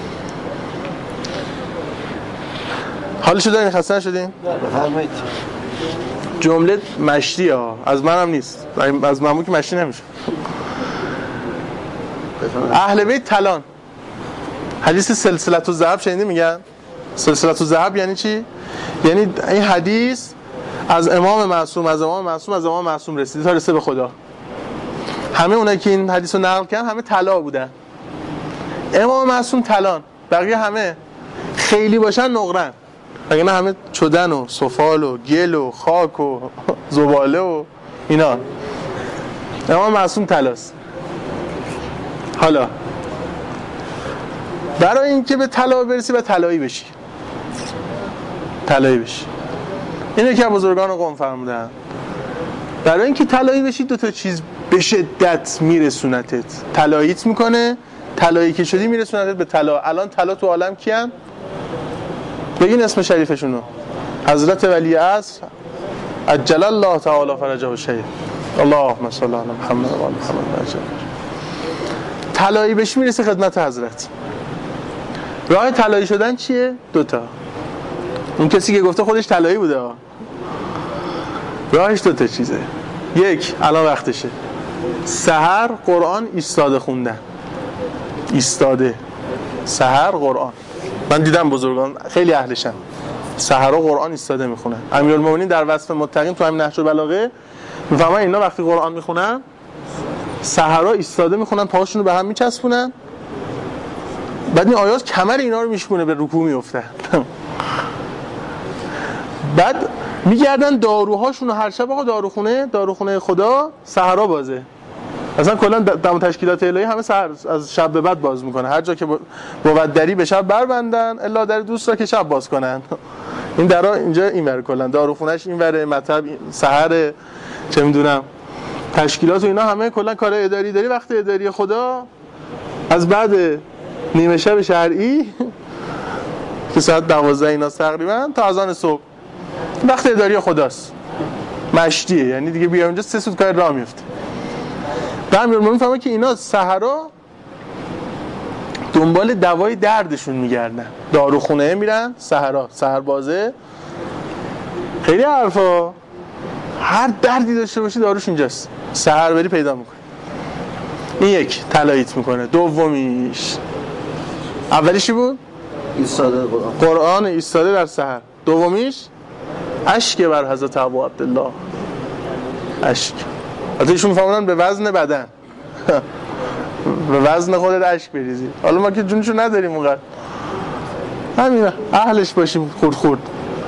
حالش رو دارین؟ خسته نشدین؟ بفرمایید. جمله مشتی ها از منم نیست، از ممنون که مشتی نمیشه. اهل بیت تلان. حدیث سلسله الذهب شنیدی میگن؟ سلسله الذهب یعنی چی؟ یعنی این حدیث از امام معصوم از امام معصوم از امام معصوم رسیده تا رسید به خدا. همه اونایی که این حدیث رو نقل کردن همه طلا بودن. امام معصوم تلان، بقیه همه خیلی باشن نقرن، بقیه همه چدن و سفال و گل و خاک و زباله و اینا. امام معصوم تلاست. حالا برای اینکه به طلا برسی به طلایی بشی، طلایی بشی. اینو که بزرگان قوم فرمودن. برای اینکه طلایی بشی دو تا چیز به شدت میرسونتت. طلاییت میکنه، طلایی که شدی میرسونتت به طلا. الان طلا تو عالم کیان؟ بگین اسم شریفشونو. حضرت ولی عصر عجل الله تعالی فرجه الشریف. اللهم صل علی محمد و آل محمد. طلایی بشی میرسی خدمت حضرت. راه طلایی شدن چیه؟ دوتا. اون کسی که گفته خودش طلایی بوده ها. راهش دوتا چیزه. یک، الان وقتشه. سحر قرآن ایستاده خوندن. ایستاده. سحر قرآن. من دیدم بزرگان خیلی اهلشن. سحر و قرآن ایستاده میخونن. امیرالمومنین در وصف متقین تو همین نهج البلاغه میفهمن اینا وقتی قرآن میخونن سحرا ایستاده میخونن، پاهاشون رو به هم میچسبونن، بعد این آیات کمر اینا رو میشکونه، به رکوع میافتن. بعد میگردن داروهاشون رو هر شب آقا داروخونه داروخونه خدا سحرا بازه. اصلا کلا دم تشکیلات الهی همه سحر از شب به بعد باز میکنه. هر جا که بود دری به شب بربندن الا در دوست را که شب باز کنن. این درا اینجا اینور کلا داروخونهش اینوره، مطب سحر، چه میدونم تشکیلات و اینا همه کلا کار اداری داری. وقت اداری خدا از بعد نیمه شب شرعی که ساعت دوازده اینا تقریبا تا اذان صبح وقت اداری خداست. مشتیه، یعنی دیگه بیا اونجا سه سوت کار راه میفته. به همین رو میفهمه که اینا سحرا دنبال دوای دردشون میگردن، داروخونه میرن، سحرا سحربازه. خیلی حرفا، هر دردی داشته باشی داروش اینجاست، سحر بری پیدا میکنه. این یک طلاییت میکنه. دومیش اولیشی بود ایستاده قرآن، قرآن ایستاده در سحر. دومیش اشک بر حضرت ابو عبدالله، اشک. حتی ایشون میفهمونن به وزن بدن به وزن خودت اشک بریزی. حالا ما که جونشو نداریم اونقدر، همین اهلش باشیم خورد خورد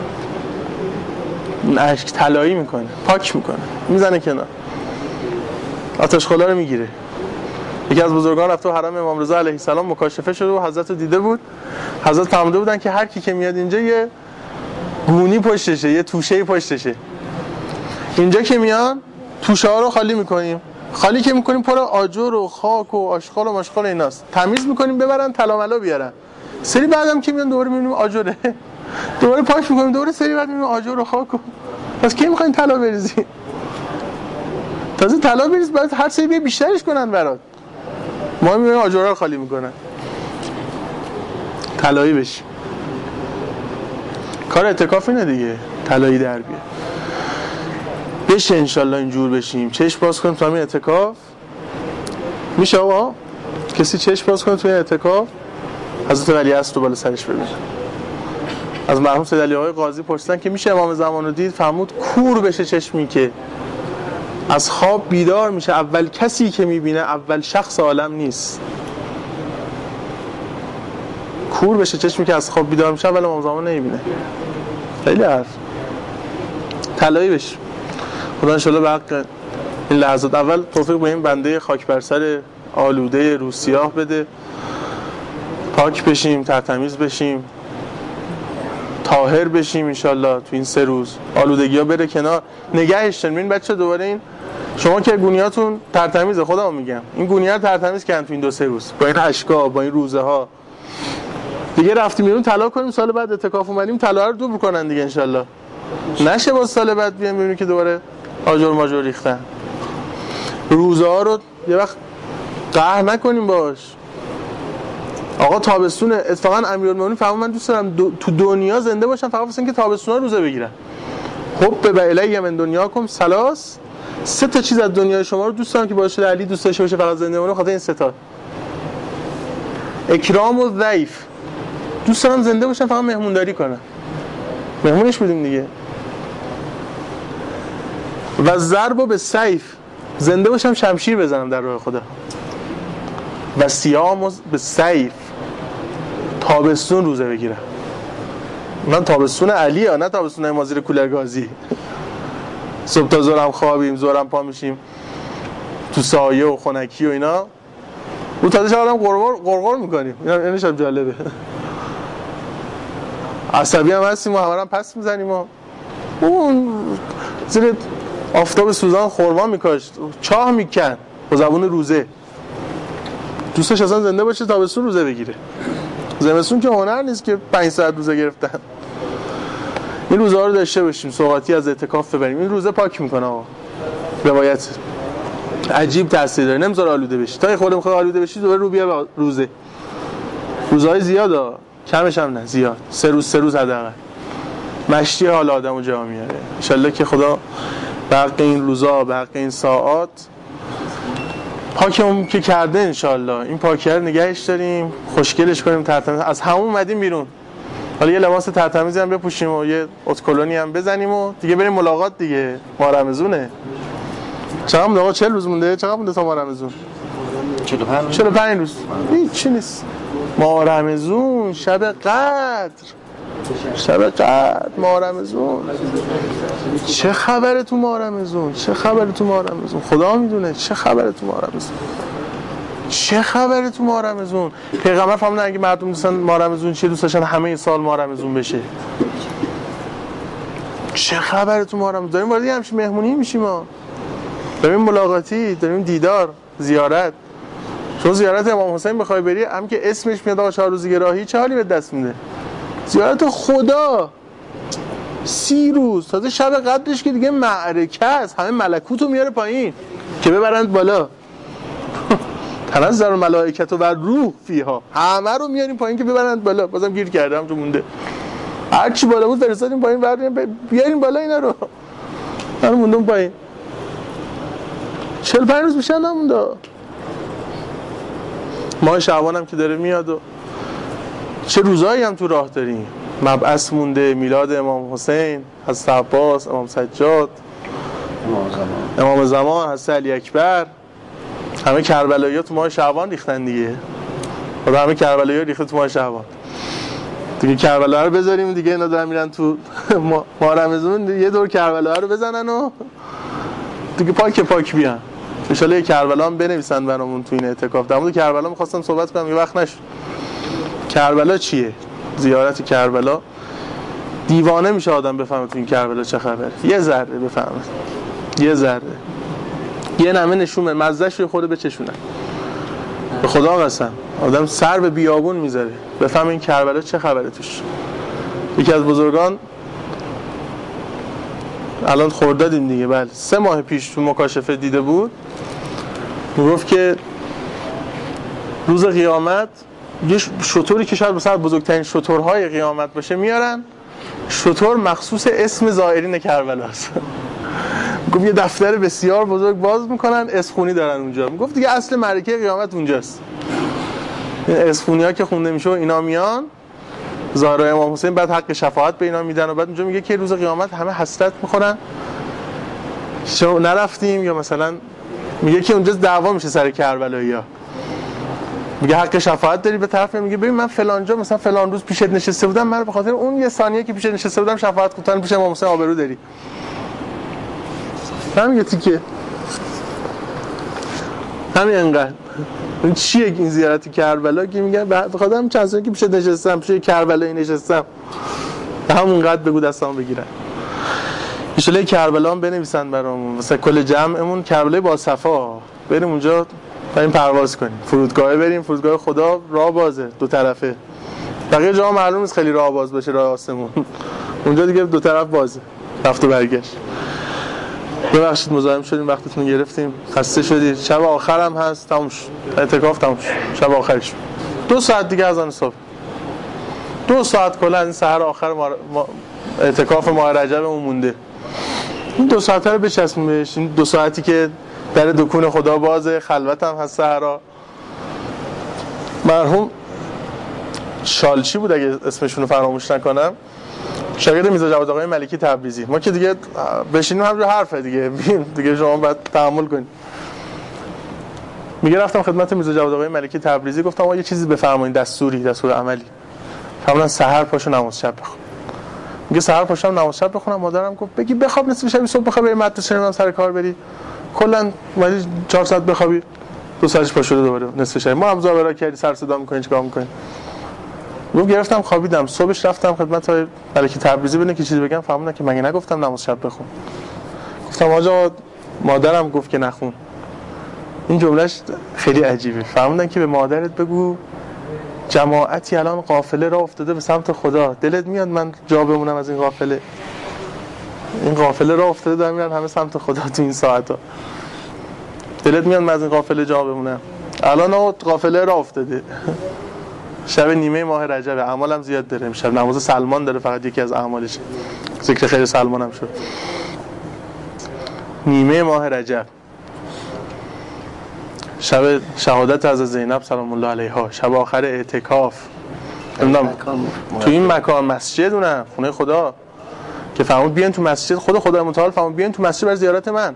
اشک طلایی میکنه، پاک میکنه، میزنه کنار، آتش خلا رو میگیره. یکی از بزرگان رفت تو حرم امام رضا علیه السلام مکاشفه شده و حضرت رو دیده بود. حضرت فرموده بودن که هر کی که میاد اینجا یه گونی پشتشه، یه توشه پشتشه. اینجا که میان توشه ها رو خالی میکنیم، خالی که میکنیم پر آجر و خاک و آشغال و مشغال ایناست، تمیز میکنیم ببرن طلا ملا بیارن. سری بعدم که میان دوباره میبینیم آجره، دوباره پاک میکنیم، دوباره سری بعد میبینیم آجر و خاک و پس کی میخواین طلا بریزی؟ تازه طلا بریز بعد هر سری بیا بیشترش کنن برات. ما میبینیم آجرها رو خالی میکنن. طلایی بشیم. کار اعتکاف اینه دیگه، طلایی در بیه. بشه انشالله اینجور بشیم. چشم باز کنیم تو همین اعتکاف. میشه آقا؟ کسی چشم باز کنه توی اعتکاف؟ حضرت ولی عصر رو بالا سرش ببینه. از مرحوم سید علی آقای قاضی پرسیدن که میشه امام زمان رو دید؟ فرمود کور بشه چشمی که از خواب بیدار میشه، اول کسی که میبینه اول شخص عالم نیست. کور بشه چشمی که از خواب بیدار میشه اول امام زمان نمیبینه. خیلی حرف. طلایی بشه. خدا انشالله به حق این لحظات اول توفیق به این بنده خاک بر سر آلوده روسیاه بده. پاک بشیم، ترتمیز بشیم، طاهر بشیم انشالله تو این سه روز. آلودگی ها بره کنار، نگهش داریم. این بچه دوباره این شما که گونیاتون ترتمیزه، خودم میگم این گونی‌ها رو ترتمیز کردن تو این دو سه روز با این اشکا، با این روزه ها. دیگه رفتیم بیرون طلا کنیم، سال بعد اعتکاف اومدیم طلا رو دوبل کنن دیگه انشالله. نشه با سال بعد بیام ببینیم که دوباره آجر ماجر ریختن. روزه ها رو یه وقت قهر نکنیم باش. آقا تابستون اتفاقا امیرالمومنین فرمود من دوست دارم دو تو دنیا زنده باشم فقط واسه اینکه تابستونا روزه بگیرن. حب و الی من دنیاکم ثلاث، سه تا چیز از دنیای شما رو دوست دارم که باعث شده علی دوست داشته باشه فقط زنده بمونه، خاطر این سه تا. اکرام الضیف، دوست دارم زنده باشم فقط مهمونداری کنم، مهمونش بودیم دیگه. و ضرب بالسیف، زنده باشم شمشیر بزنم در راه خدا. و صیام بالسیف، تابستون روزه بگیرم. من تابستون علی ها، نه تابستون ما زیر کولر گازی. صبح تا ظهرم خوابیم، ظهرم پا میشیم تو سایه و خنکی و اینا. رو تازه آدم قرقر قرقر میکنیم. اینا شب جالبه. عصبی هم هستیم و همه هم پس میزنیم و اون زیر آفتاب سوزان خرما میکاشت، چاه میکن با زبون روزه. دوستش اصلا زنده باشه تابستون روزه بگیره. زمستون که هنر نیست که پنج ساعت روزه گرفتن. این روزا رو داشته باشیم، سوغاتی از اعتکاف ببریم. این روزه پاک میکنه آقا. روایت عجیب تاثیر داره، نمیذاره آلوده بشی. تا خودت میخوای آلوده بشی دوباره رو بیا روزه. روزهای زیاده، کمش هم نه، زیاد. سه روز سه روز حداقل. مشتی حال آدمو جا میاره. ان شاءالله که خدا برق این روزا، برق این ساعات پاکمون که کرده ان شاءالله این پاکیه رو نگهش داریم، خوشگلش کنیم، ترتمیز. از همون اومدیم بیرون. حالا یه لباس ترتمیزی هم بپوشیم و یه اتکلونی هم بزنیم و دیگه بریم ملاقات دیگه. ماه رمضونه. چقدر مونده آقا؟ چهل روز مونده. چقدر مونده تا ماه رمضون؟ چهل و پنج چهل و پنج روز. هیچ نیست. ماه رمضون، شب قدر. شب قدر، ماه رمضون. چه خبره تو ماه رمضون؟ چه خبره تو ماه رمضون؟ خدا میدونه چه خبره تو ماه رمضون. چه خبره تو ماه رمضون؟ پیغمبر فرمودن اگه مردم دوستن ماه رمضون چیه دوست داشتن همه سال ماه رمضون بشه. چه خبره تو ماه رمضون؟ داریم وارد همش مهمونی میشیم ما. داریم ملاقاتی، داریم دیدار، زیارت. چون زیارت امام حسین بخوای بری هم که اسمش میاد آقا چهار روزی راهی، چه حالی به دست میده؟ زیارت خدا سی روز، تازه شب قدرش که دیگه معرکه است، همه ملکوتو میاره پایین که ببرند بالا. تنزل الملائکه و روح فیها، همه رو میاریم پایین که ببرند بالا. بازم گیر کردم تو مونده، هر چی بالا بود فرستادیم پایین، بردیم بیاریم بالا اینا رو. من موندم پایین. چهل و پنج روز میشن نمونده. ماه شعبان هم که داره میاد و چه روزایی هم تو راه داریم. مبعث مونده، میلاد امام حسین، حضرت عباس، امام سجاد، امام زمان، حضرت علی اکبر. همه کربلایی‌ها تو ماه شعبان ریختن دیگه. خدا همه کربلایی‌ها ریخته تو ماه شعبان. دیگه کربلا رو بذاریم دیگه، اینا دارن میرن تو ماه رمضان یه دور کربلا رو بزنن و دیگه پاک پاک بیان. ان شاءالله یه کربلا هم بنویسن برامون تو این اعتکاف. در مورد کربلا می‌خواستم صحبت کنم، یه وقت نشد. کربلا چیه؟ زیارت کربلا. دیوانه میشه آدم بفهمه تو این کربلا چه خبره. یه ذره بفهمه. یه ذره. یه نمه نشونه، مزه‌ش رو خود بچشونه. به خدا قسم آدم سر به بیابون میذاره بفهم این کربلا چه خبره توش. یکی از بزرگان الان خردادیم دیگه، بله سه ماه پیش تو مکاشفه دیده بود، میگفت که روز قیامت یه شطوری که شاید مثلا بزرگترین شطورهای قیامت باشه میارن، شطور مخصوص اسم زائرین کربلاست. گفت یه دفتر بسیار بزرگ باز میکنن، اسخونی دارن اونجا. میگفت دیگه اصل معرکه قیامت اونجاست. این اسخونی ها که خونده میشه و اینا میان زهرا امام حسین، بعد حق شفاعت به اینا میدن و بعد اونجا میگه که روز قیامت همه حسرت میخورن چرا نرفتیم، یا مثلا میگه که اونجا دعوا میشه سر کربلایی‌ها، میگه حق شفاعت داری، به طرف میگه ببین من فلان جا مثلا فلان روز پیشت نشسته بودم، من به خاطر اون یه ثانیه که پیشت نشسته بودم شفاعت گفتن پیش امام حسین آبرو داری. همین یه تیکه همین انقدر. این چیه این زیارت کربلا که میگن به خاطر چند سالی که پیش نشستم پیش کربلایی نشستم همونقدر بگو دستام بگیرن. ان شاء الله کربلا هم بنویسن برامون مثلا کل جمعمون کربلای با صفا بریم اونجا بریم پرواز کنیم فرودگاه بریم فرودگاه خدا راه بازه دو طرفه بقیه جاها معلوم نیست خیلی راه باز بشه راه آسمون اونجا دیگه دو طرف بازه رفت و برگشت. ببخشید مزاحم شدیم وقتتون گرفتیم خسته شدید شب آخرم هست تموم شد اعتکاف تموم شد شب آخرش دو ساعت دیگه از آن صبح دو ساعت کلا این سحر آخر ما... ما... اعتکاف ماه رجبمون مونده. این دو ساعت رو بچسبیم بهش این دو ساعتی که در دکون خدا بازه خلوت هم هست سحرا. مرحوم شالچی بود اگه اسمشون رو فراموش نکنم شاگرد میرزا جواد آقای ملکی تبریزی. ما که دیگه بشینیم همجور حرفه دیگه دیگه شما باید تحمل کنید. میگه رفتم خدمت میرزا جواد آقای ملکی تبریزی گفتم آقا یه چیزی بفرمایید دستوری دستور عملی. فرمودن سحر پاشو نماز شب بخون. میگه سحر پاشم نماز شب بخونم مادرم گفت بگی بخواب نصف شب صبح بخواب بری مدرسه نمیدونم سر کار بری کلا اومدی چهار ساعت بخوابی دو ساعتش پا شده دوباره نصف شب ما هم زابرا کردی سر صدا میکنی چیکار میکنی. گفت گرفتم خوابیدم صبحش رفتم خدمت های ملکی تبریزی ببینم که چیزی بگم فهمیدم که مگه نگفتم نماز شب بخون. گفتم آقا مادرم گفت که نخون. این جملهش خیلی عجیبه. فهمیدن که به مادرت بگو جماعتی الان قافله راه افتاده به سمت خدا دلت میاد من جا بمونم از این قافله. این قافله راه افتاده دارن میرن همه سمت خدا تو این ساعتا دلت میاد من از این قافله جا بمونم. الان اون قافله راه افتاده شب نیمه ماه رجب اعمالم زیاد داره امشب نماز سلمان داره فقط یکی از اعمالشه ذکر خیر سلمان هم شد نیمه ماه رجب شب شهادت از زینب سلام الله علیها شب آخر اعتکاف نمیدونم تو این مکان مسجد اونم خونه خدا که فرمود بیاین تو مسجد خود خدای متعال فرمود بیاین تو مسجد برای زیارت من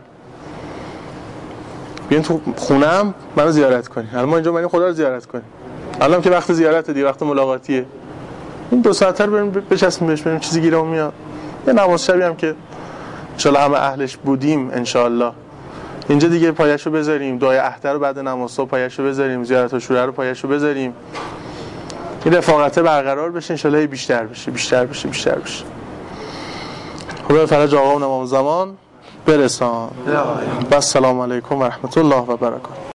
بیاین تو خونم منو زیارت کنین. الان ما اینجا بریم خدا رو زیارت کنیم الان که وقت زیارت دی وقت ملاقاتیه این دو ساعت رو بریم بچسبیم بهش بریم چیزی گیرمون میاد. یه نماز شبی هم که ان شاء الله همه اهلش بودیم ان شاء الله اینجا دیگه پایه‌شو بذاریم دعای عهد رو بعد نماز صبح پایه‌شو بذاریم زیارت عاشورا رو پایه‌شو بذاریم این رفاقت برقرار بشه ان شاء الله بیشتر بشه بیشتر بشه بیشتر بشه. خدا فرج آقا و امام زمان برسان. و السلام علیکم و رحمت الله و برکاته.